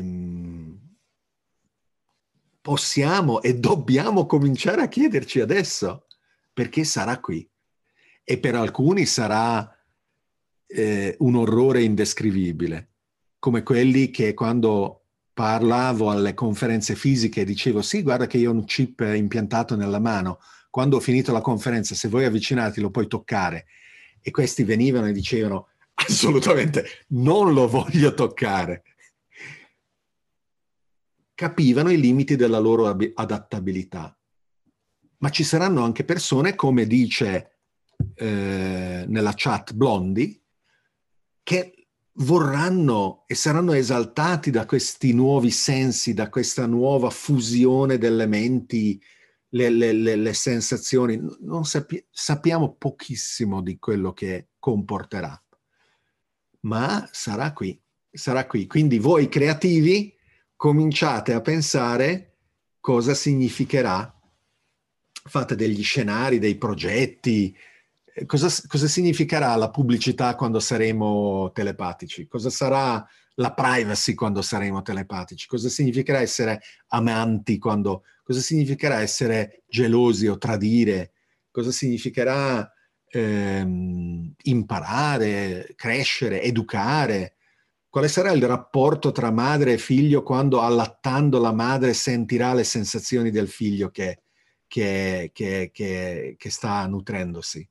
possiamo e dobbiamo cominciare a chiederci adesso, perché sarà qui. E per alcuni sarà Eh, un orrore indescrivibile, come quelli che quando parlavo alle conferenze fisiche dicevo: sì, guarda che io ho un chip impiantato nella mano, quando ho finito la conferenza, se voi avvicinati lo puoi toccare, e questi venivano e dicevano: assolutamente non lo voglio toccare. capivano i limiti della loro ab- adattabilità. Ma ci saranno anche persone, come dice eh, nella chat Blondi, che vorranno e saranno esaltati da questi nuovi sensi, da questa nuova fusione delle menti, le, le, le, le sensazioni. Non sapi- sappiamo pochissimo di quello che comporterà, ma sarà qui, sarà qui. Quindi voi creativi cominciate a pensare cosa significherà, fate degli scenari, dei progetti, cosa, cosa significherà la pubblicità quando saremo telepatici, cosa sarà la privacy quando saremo telepatici, cosa significherà essere amanti, quando, cosa significherà essere gelosi o tradire, cosa significherà ehm, imparare, crescere, educare. Quale sarà il rapporto tra madre e figlio quando allattando la madre sentirà le sensazioni del figlio che, che, che, che, che sta nutrendosi?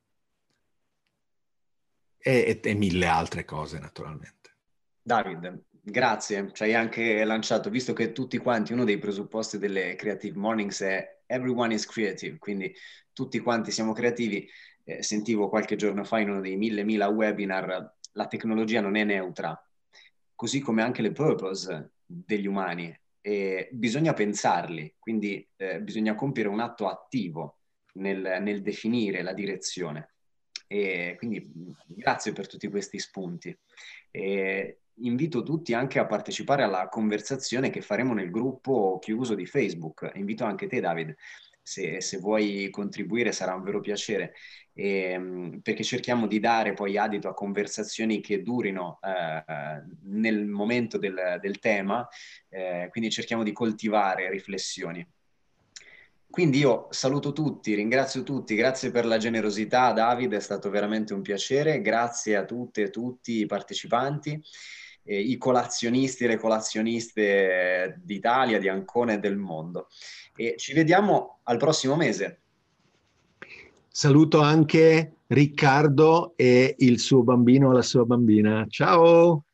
E, e, e mille altre cose, naturalmente. David, grazie. Ci hai anche lanciato, visto che tutti quanti, uno dei presupposti delle Creative Mornings è everyone is creative, quindi tutti quanti siamo creativi. Eh, sentivo qualche giorno fa in uno dei mille mila webinar, la tecnologia non è neutra, così come anche le purpose degli umani, e bisogna pensarli, quindi eh, bisogna compiere un atto attivo nel, nel definire la direzione. E quindi grazie per tutti questi spunti. E invito tutti anche a partecipare alla conversazione che faremo nel gruppo chiuso di Facebook. Invito anche te, David, se, se vuoi contribuire sarà un vero piacere, e, perché cerchiamo di dare poi adito a conversazioni che durino eh, nel momento del, del tema, eh, quindi cerchiamo di coltivare riflessioni. Quindi io saluto tutti, ringrazio tutti, grazie per la generosità, David, è stato veramente un piacere, grazie a tutte e tutti i partecipanti, eh, i colazionisti e le colazioniste d'Italia, di Ancona e del mondo. E ci vediamo al prossimo mese. Saluto anche Riccardo e il suo bambino o la sua bambina. Ciao!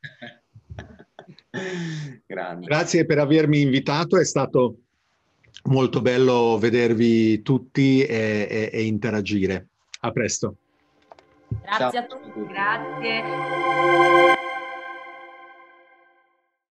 Grande. Grazie per avermi invitato, è stato molto bello vedervi tutti e, e, e interagire. A presto. Grazie a tutti, grazie.